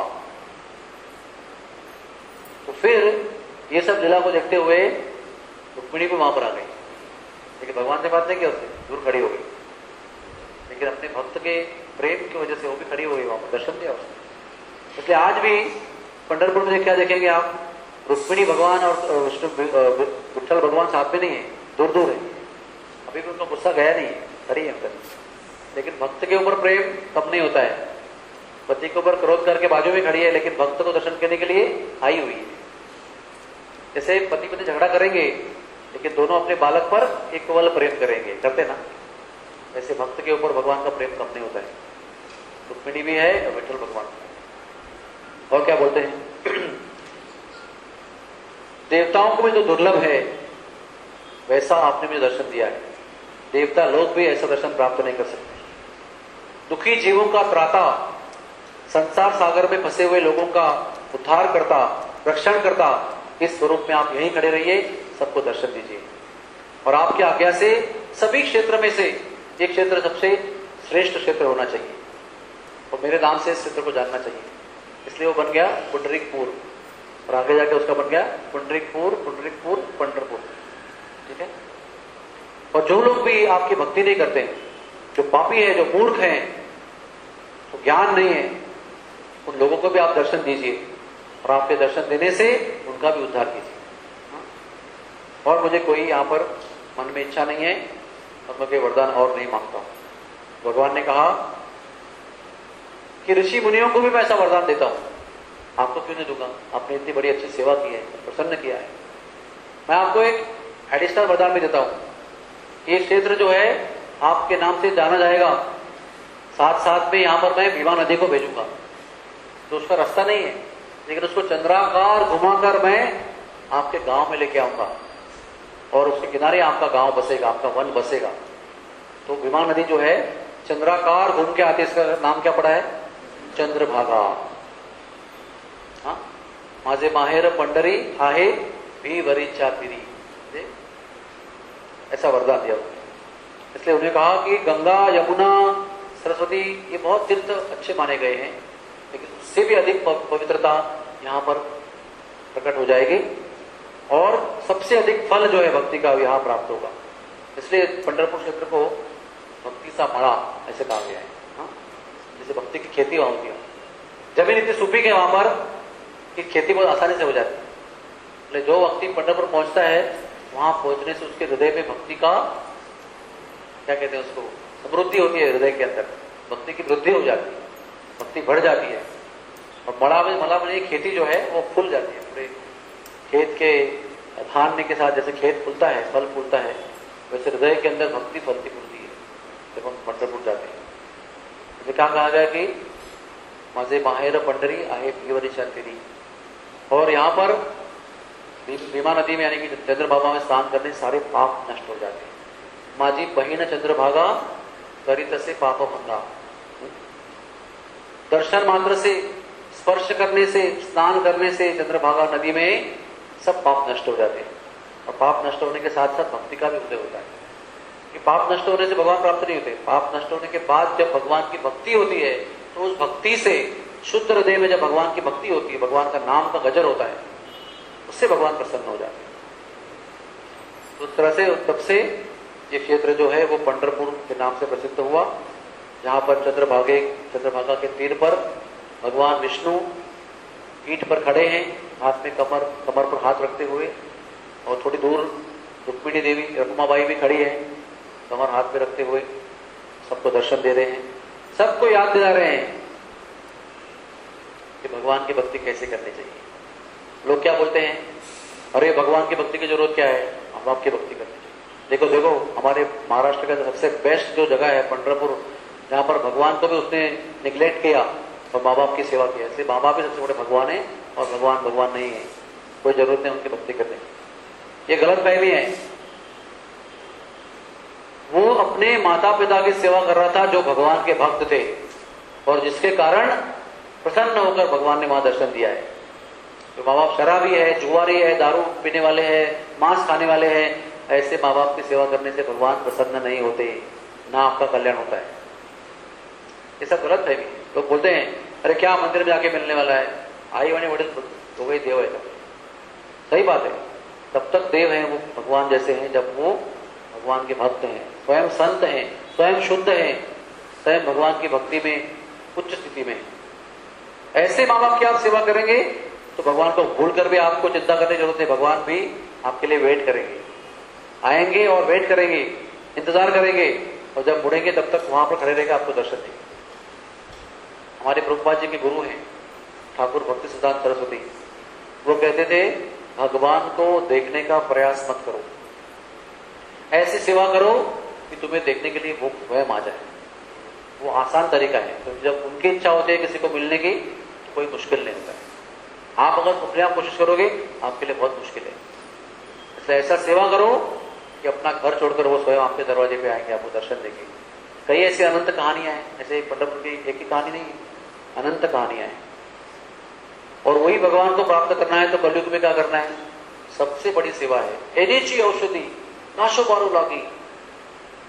तो फिर ये सब लीला को देखते हुए रुक्मिणी भी वहां पर आ गई, लेकिन भगवान से बात नहीं की, उससे दूर खड़ी हो गई, लेकिन अपने भक्त के प्रेम की वजह से वो भी खड़ी हो गई, वहां पर दर्शन दिया उसने। इसलिए आज भी पंढरपुर में क्या देखेंगे आप? रुक्मिणी भगवान और विष्णु विठ्ठल भगवान साथ में नहीं है, दूर दूर है। अभी भी उनको गुस्सा गया नहीं है, खड़ी है अंदर। लेकिन भक्त के ऊपर प्रेम कम नहीं होता है। पति के ऊपर क्रोध करके बाजू में खड़ी है, लेकिन भक्त को दर्शन करने के लिए आई हुई है। जैसे पति पत्नी झगड़ा करेंगे, लेकिन दोनों अपने बालक पर इक्वल प्रेम करेंगे, करते ना, ऐसे भक्त के ऊपर भगवान का प्रेम कम नहीं होता है। रुक्मिणी भी है और विठ्ठल भगवान। और क्या बोलते हैं? देवताओं को भी जो दुर्लभ है वैसा आपने मुझे दर्शन दिया है। देवता लोग भी ऐसा दर्शन प्राप्त नहीं कर सकते। दुखी जीवों का त्राता, संसार सागर में फंसे हुए लोगों का उद्धार करता, रक्षण करता, इस स्वरूप में आप यहीं खड़े रहिए, सबको दर्शन दीजिए। और आपकी आज्ञा से सभी क्षेत्र में से एक क्षेत्र सबसे श्रेष्ठ क्षेत्र होना चाहिए, और मेरे नाम से इस क्षेत्र को जानना चाहिए। इसलिए वो बन गया पुंडरीकपुर, और आगे जाके उसका बन गया पुंडरीकपुर, पुंडरीकपुर, पंढरपुर। ठीक है। और जो लोग भी आपकी भक्ति नहीं करते, जो पापी है, जो मूर्ख हैं, तो ज्ञान नहीं है, उन लोगों को भी आप दर्शन दीजिए, और आपके दर्शन देने से उनका भी उद्धार कीजिए। और मुझे कोई यहां पर मन में इच्छा नहीं है, और मैं कोई वरदान और नहीं मांगता हूं। भगवान ने कहा कि ऋषि मुनियों को भी मैं ऐसा वरदान देता हूं, आपको क्यों नहीं दूंगा? आपने इतनी बड़ी अच्छी सेवा की है, प्रसन्न किया है। मैं आपको एक एडिशनल वरदान भी देता हूं। ये क्षेत्र जो है आपके नाम से जाना जाएगा, साथ साथ में यहां पर मैं भीमा नदी को भेजूंगा, तो उसका रास्ता नहीं है, लेकिन उसको चंद्राकार घुमाकर मैं आपके गांव में लेके आऊंगा, और उसके किनारे आपका गांव बसेगा, आपका वन बसेगा। तो भीमा नदी जो है चंद्राकार घूम के आती है, इसका नाम क्या पड़ा है? चंद्रभागा। हाँ, माझे माहेर पंडरी आहे भी वरी चातिरी, ऐसा वरदान दिया। इसलिए उन्हें कहा कि गंगा, यमुना, सरस्वती ये बहुत तीर्थ अच्छे माने गए हैं, लेकिन उससे भी अधिक पवित्रता यहाँ पर प्रकट हो जाएगी, और सबसे अधिक फल जो है भक्ति का यहाँ प्राप्त होगा। इसलिए पंढरपुर क्षेत्र को भक्ति सा मड़ा ऐसे कहा गया है। हाँ, जैसे भक्ति की खेती वहां होती है, जमीन इतनी सुपीक है वहां पर कि खेती बहुत आसानी से हो जाती है। इसलिए जो व्यक्ति पंढरपुर पहुंचता है, वहां पहुंचने से उसके हृदय में भक्ति का क्या कहते हैं, उसको समृद्धि होती है, हृदय के अंदर भक्ति की वृद्धि हो जाती है, भक्ति बढ़ जाती है। और मड़ा में मला में खेती जो है वो फूल जाती है। पूरे खेत के धान्य के साथ जैसे खेत फूलता है, फल फूलता है, वैसे हृदय के अंदर भक्ति फलती फूलती है जब हम पंढरपुर जाते हैं। तो क्या कहा गया कि मजे माहेर पंडरी आहे फीवरी शांति। और यहाँ पर भीमा नदी में यानी कि चंद्रभागा में स्नान करने सारे पाप नष्ट हो जाते हैं। माजी बहिन चंद्रभागा करित से पाप भंगा। दर्शन मात्र से, स्पर्श करने से, स्नान करने से चंद्रभागा नदी में सब पाप नष्ट हो जाते हैं। और पाप नष्ट होने के साथ साथ भक्ति का भी उदय होता है। कि पाप नष्ट होने से भगवान प्राप्त नहीं होते, पाप नष्ट होने के बाद जब भगवान की भक्ति होती है, तो उस भक्ति से शुद्ध हृदय में जब भगवान की भक्ति होती है, भगवान का नाम का गजर होता है, उससे भगवान प्रसन्न हो जाते हैं। तो उस तरह से तब से ये क्षेत्र जो है वो पंढरपुर के नाम से प्रसिद्ध हुआ, जहां पर चंद्रभागे चंद्रभागा के तीर पर भगवान विष्णु पीठ पर खड़े हैं, हाथ में कमर कमर पर हाथ रखते हुए, और थोड़ी दूर रुक्मिणी देवी रकुमाबाई भी खड़ी है, कमर हाथ पे रखते हुए सबको दर्शन दे रहे हैं, सबको याद दिला रहे हैं कि भगवान की भक्ति कैसे करनी चाहिए। लोग क्या बोलते हैं, अरे भगवान की भक्ति की जरूरत क्या है, हम बाप की भक्ति करनी चाहिए। देखो देखो हमारे महाराष्ट्र का सबसे बेस्ट जो जगह है पंढरपुर, जहां पर भगवान को भी उसने निग्लेक्ट किया और माँ बाप की सेवा किया। इसलिए माँ बाप भी सबसे बड़े भगवान है, और भगवान भगवान नहीं है, कोई जरूरत नहीं उनकी भक्ति करने की। ये गलत फहमी है। वो अपने माता पिता की सेवा कर रहा था जो भगवान के भक्त थे, और जिसके कारण प्रसन्न होकर भगवान ने वहां दर्शन दिया है। तो माँ बाप शराबी है, जुआरी है, दारू पीने वाले हैं, मांस खाने वाले हैं, ऐसे माँ बाप की सेवा करने से भगवान प्रसन्न नहीं होते, ना आपका कल्याण होता है। ये सब गलत है। लोग बोलते हैं अरे क्या मंदिर में जाके मिलने वाला है, आई वाणी वड़े तो वही देव है। सही बात है, तब तक देव हैं वो भगवान जैसे हैं जब वो भगवान के भक्त हैं, स्वयं संत हैं, स्वयं शुद्ध हैं, स्वयं भगवान की भक्ति में उच्च स्थिति में। ऐसे माँ बाप की आप सेवा करेंगे तो भगवान को भूल कर भी आपको चिंता करने की जरूरत है। भगवान भी आपके लिए वेट करेंगे, आएंगे और वेट करेंगे, इंतजार करेंगे, और जब मुड़ेंगे तब तक वहां पर खड़े रहेंगे, आपको दर्शन देंगे। हमारे प्रभुपाद जी के गुरु हैं ठाकुर भक्ति सिद्धांत सरस्वती, वो कहते थे भगवान को देखने का प्रयास मत करो, ऐसी सेवा करो कि तुम्हें देखने के लिए वो स्वयं आ जाए। वो आसान तरीका है। तो जब उनकी इच्छा होती है किसी को मिलने की तो कोई मुश्किल नहीं होता है। आप अगर अपने आप कोशिश करोगे आपके लिए बहुत मुश्किल है। इसलिए ऐसा सेवा करो कि अपना घर छोड़कर वो स्वयं आपके दरवाजे पे आएंगे, आपको दर्शन देंगे। कई ऐसी अनंत कहानियां हैं, ऐसे पंढरपुर की एक ही कहानी नहीं है, अनंत कहानियां हैं। और वही भगवान को प्राप्त करना है तो कलयुग में क्या करना है, सबसे बड़ी सेवा है एनीची औषधि नाशो बारो लागी,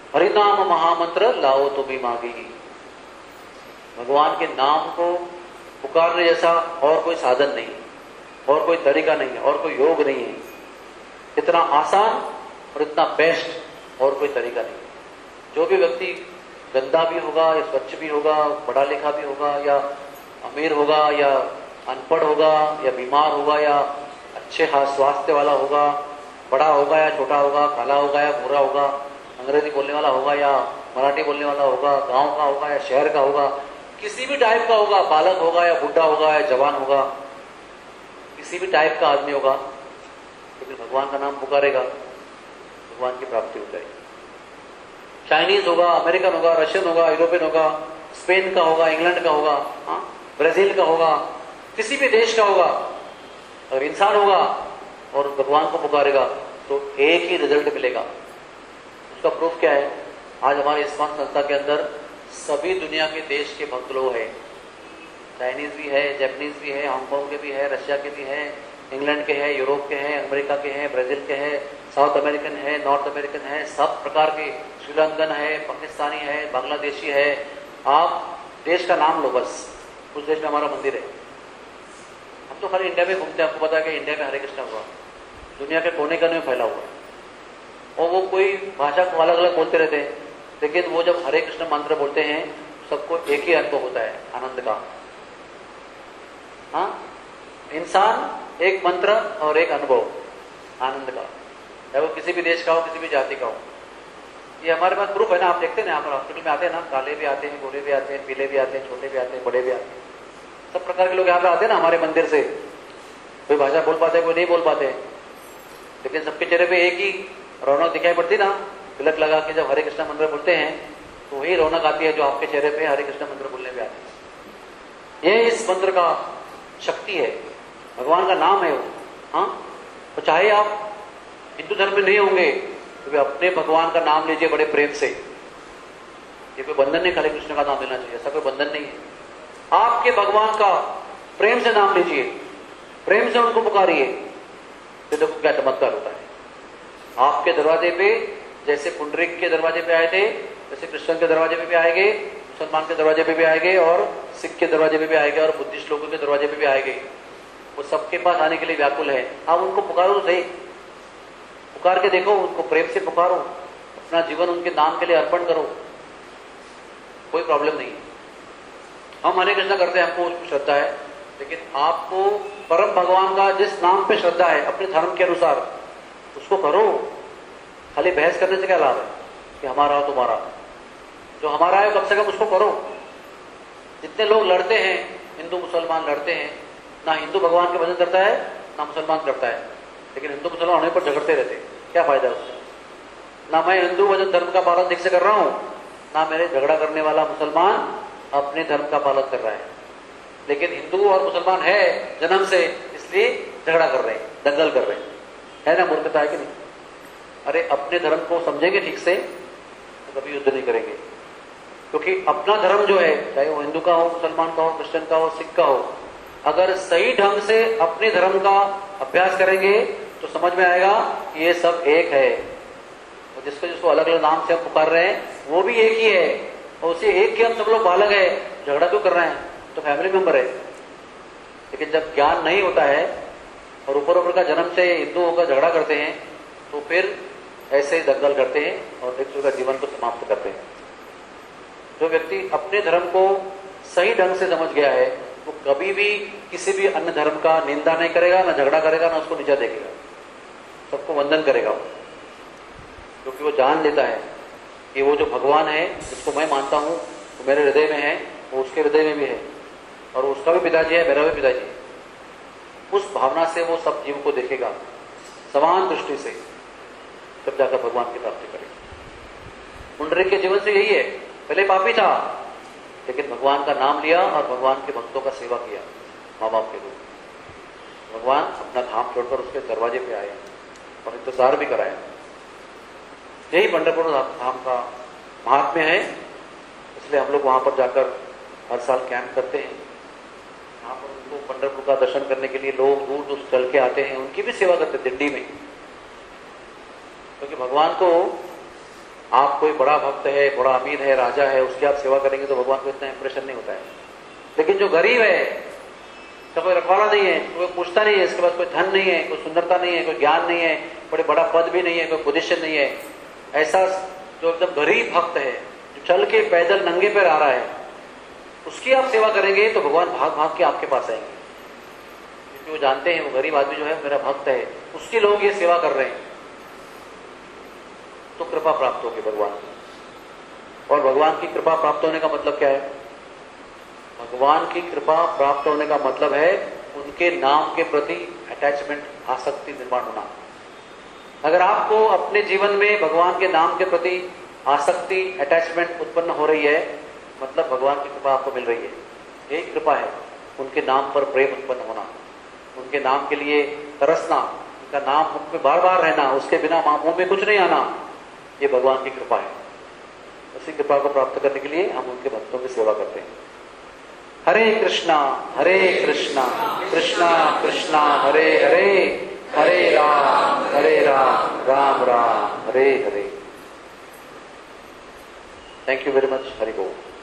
हरिनाम महामंत्र लाओ तुम्हें मांगी। भगवान के नाम को पुकारने जैसा और कोई साधन नहीं, और कोई तरीका नहीं है, और कोई योग नहीं है। इतना आसान और इतना बेस्ट और कोई तरीका नहीं। जो भी व्यक्ति गंदा भी होगा या स्वच्छ भी होगा, पढ़ा लिखा भी होगा या अमीर होगा या अनपढ़ होगा या बीमार होगा या अच्छे स्वास्थ्य वाला होगा, बड़ा होगा या छोटा होगा, काला होगा या गोरा होगा, अंग्रेजी बोलने वाला होगा या मराठी बोलने वाला होगा, गांव का होगा या शहर का होगा, किसी भी टाइप का होगा, बालक होगा या बुढ़ा होगा या जवान होगा, किसी भी टाइप का आदमी होगा, लेकिन तो भगवान का नाम पुकारेगा, भगवान की प्राप्ति हो जाएगी। चाइनीज होगा, अमेरिकन होगा, रशियन होगा, यूरोपियन होगा, स्पेन का होगा, इंग्लैंड का होगा, हाँ, ब्राजील का होगा, किसी भी देश का होगा, अगर इंसान होगा और भगवान को पुकारेगा तो एक ही रिजल्ट मिलेगा। उसका प्रूफ क्या है? आज हमारे इस्कॉन संस्था के अंदर सभी दुनिया के देश के भक्त लोग हैं। चाइनीज भी है, जापानीज भी है, हांगकांग के भी है, रशिया के भी है, इंग्लैंड के हैं, यूरोप के हैं, अमेरिका के हैं, ब्राजील के हैं, साउथ अमेरिकन है, नॉर्थ अमेरिकन है, सब प्रकार के, श्रीलंकन है, पाकिस्तानी है, बांग्लादेशी है। आप देश का नाम लो बस, उस देश में हमारा मंदिर है। हम तो खाली इंडिया में घूमते हैं, आपको पता है कि इंडिया में हरे कृष्णा हुआ दुनिया के कोने कोने में फैला हुआ है, और वो कोई भाषा को अलग अलग बोलते रहते हैं, लेकिन वो जब हरे कृष्ण मंत्र बोलते हैं सबको एक ही अनुभव होता है, आनंद का। हाँ, इंसान एक मंत्र और एक अनुभव आनंद का, चाहे वो किसी भी देश का हो, किसी भी जाति का हो। ये हमारे पास प्रूफ है ना, आप देखते हैं ना, यहाँ पर हॉस्पिटल में आते हैं ना, काले भी आते हैं, गोरे भी आते हैं, पीले भी आते हैं, छोटे भी आते हैं, बड़े भी आते हैं, सब प्रकार के लोग यहाँ पे आते हैं ना हमारे मंदिर से। कोई भाषा बोल पाते हैं, कोई नहीं बोल पाते, लेकिन सबके चेहरे पे एक ही रौनक दिखाई पड़ती ना, तिलक लगा के जब हरे कृष्ण मंत्र बोलते हैं तो वही रौनक आती है जो आपके चेहरे पे हरे कृष्ण मंत्र बोलने पे आती है। ये इस मंत्र का शक्ति है, भगवान का नाम है वो। हाँ, तो चाहे आप हिंदू धर्म में नहीं होंगे तो भी अपने भगवान का नाम लीजिए बड़े प्रेम से। ये कोई बंधन नहीं, खाली कृष्ण का नाम लेना चाहिए, ऐसा कोई बंधन नहीं है। आपके भगवान का प्रेम से नाम लीजिए, प्रेम से उनको पुकारिए, तो देखो क्या चमत्कार होता है। आपके दरवाजे पे जैसे पुंडरीक के दरवाजे पे आए थे, वैसे कृष्ण के दरवाजे पे भी आएंगे, मुसलमान के दरवाजे पे भी आएंगे, और सिख के दरवाजे पे भी आएंगे, और बुद्धिस्ट लोगों के दरवाजे पे भी आएंगे। वो सबके पास आने के लिए व्याकुल है। आप उनको पुकारो तो सही, पुकार के देखो, उनको प्रेम से पुकारो, अपना जीवन उनके नाम के लिए अर्पण करो, कोई प्रॉब्लम नहीं। हम हरे कृष्णा करते हैं, हमको उसमें श्रद्धा है, लेकिन आपको परम भगवान का जिस नाम पे श्रद्धा है अपने धर्म के अनुसार उसको करो। खाली बहस करने से क्या लाभ है कि हमारा हो तुम्हारा, जो हमारा है कम से कम उसको करो। जितने लोग लड़ते हैं, हिंदू मुसलमान लड़ते हैं, ना हिंदू भगवान के भजन करता है ना मुसलमान करता है, लेकिन हिंदू मुसलमान होने पर झगड़ते रहते हैं, क्या फायदा है उससे? ना मैं हिंदू भजन धर्म का पालन ठीक से कर रहा हूं, ना मेरे झगड़ा करने वाला मुसलमान अपने धर्म का पालन कर रहा है। लेकिन हिंदू और मुसलमान है जन्म से, इसलिए झगड़ा कर रहे हैं, दंगल कर रहे हैं, है ना? मूर्खता है कि नहीं? अरे अपने धर्म को समझेंगे ठीक से तो कभी युद्ध नहीं करेंगे, क्योंकि अपना धर्म जो है, चाहे वो हिंदू का हो, मुसलमान का हो, क्रिश्चियन का हो, सिख का हो, अगर सही ढंग से अपने धर्म का अभ्यास करेंगे तो समझ में आएगा कि ये सब एक है, और जिसको जिसको अलग अलग नाम से हम पुकार रहे हैं वो भी एक ही है, और उसी एक के हम सब लोग बालक है, झगड़ा क्यों कर रहे हैं? तो फैमिली मेंबर है। लेकिन जब ज्ञान नहीं होता है और ऊपर ऊपर का जन्म से हिंदू होकर झगड़ा करते हैं तो फिर ऐसे ही दंगल करते हैं और एक दूसरे का जीवन को समाप्त करते हैं। जो व्यक्ति अपने धर्म को सही ढंग से समझ गया है वो कभी भी किसी भी अन्य धर्म का निंदा नहीं करेगा, ना झगड़ा करेगा, ना उसको नीचा देखेगा, सबको वंदन करेगा, क्योंकि वो जान लेता है कि वो जो भगवान है जिसको मैं मानता हूँ वो मेरे हृदय में है, वो उसके हृदय में भी है, और उसका भी पिताजी है, मेरा भी पिताजी है। उस भावना से वो सब जीव को देखेगा समान दृष्टि से, तब जाकर भगवान की प्राप्ति करेगा। पुंडरीक के जीवन से यही है, पहले पापी था लेकिन भगवान का नाम लिया और भगवान के भक्तों का सेवा किया माँ बाप के रूप। भगवान अपना धाम छोड़कर उसके दरवाजे पे आए और इंतजार भी कराया। यही पंढरपुर धाम का महात्म्य है, इसलिए हम लोग वहां पर जाकर हर साल कैंप करते हैं। यहाँ पर उनको पंढरपुर का दर्शन करने के लिए लोग दूर दूर चल के आते हैं, उनकी भी सेवा करते हैं दिल्ली में, क्योंकि भगवान को आप कोई बड़ा भक्त है, बड़ा अमीर है, राजा है, उसकी आप सेवा करेंगे तो भगवान को इतना इंप्रेशन नहीं होता है। लेकिन जो गरीब है इसका कोई रखवाला नहीं है, कोई पूछता नहीं है, इसके पास कोई धन नहीं है, कोई सुंदरता नहीं है, कोई ज्ञान नहीं है, बड़े बड़ा पद भी नहीं है, कोई पोजीशन नहीं है, ऐसा जो एकदम गरीब भक्त है, जो चल के पैदल नंगे पैर आ रहा है, उसकी आप सेवा करेंगे तो भगवान भाग भाग के आपके पास आएंगे, क्योंकि वो जानते हैं वो गरीब आदमी जो है मेरा भक्त है, उसके लोग ये सेवा कर रहे हैं, तो कृपा प्राप्त होगी भगवान की। और भगवान की कृपा प्राप्त होने का मतलब क्या है? भगवान की कृपा प्राप्त होने का मतलब है उनके नाम के प्रति अटैचमेंट, आसक्ति निर्माण होना। अगर आपको अपने जीवन में भगवान के नाम के प्रति आसक्ति, अटैचमेंट उत्पन्न हो रही है, मतलब भगवान की कृपा आपको मिल रही है। यही कृपा है, उनके नाम पर प्रेम उत्पन्न होना, उनके नाम के लिए तरसना, उनका नाम मुख में बार बार रहना, उसके बिना मुंह में कुछ नहीं आना, ये भगवान की कृपा है। उसी कृपा को प्राप्त करने के लिए हम उनके भक्तों की सेवा करते हैं। Hare Krishna Hare Krishna Krishna Krishna Hare Hare, Hare Ram Hare Ram Ram Ram Hare Hare. Thank you very much. Hari बोल।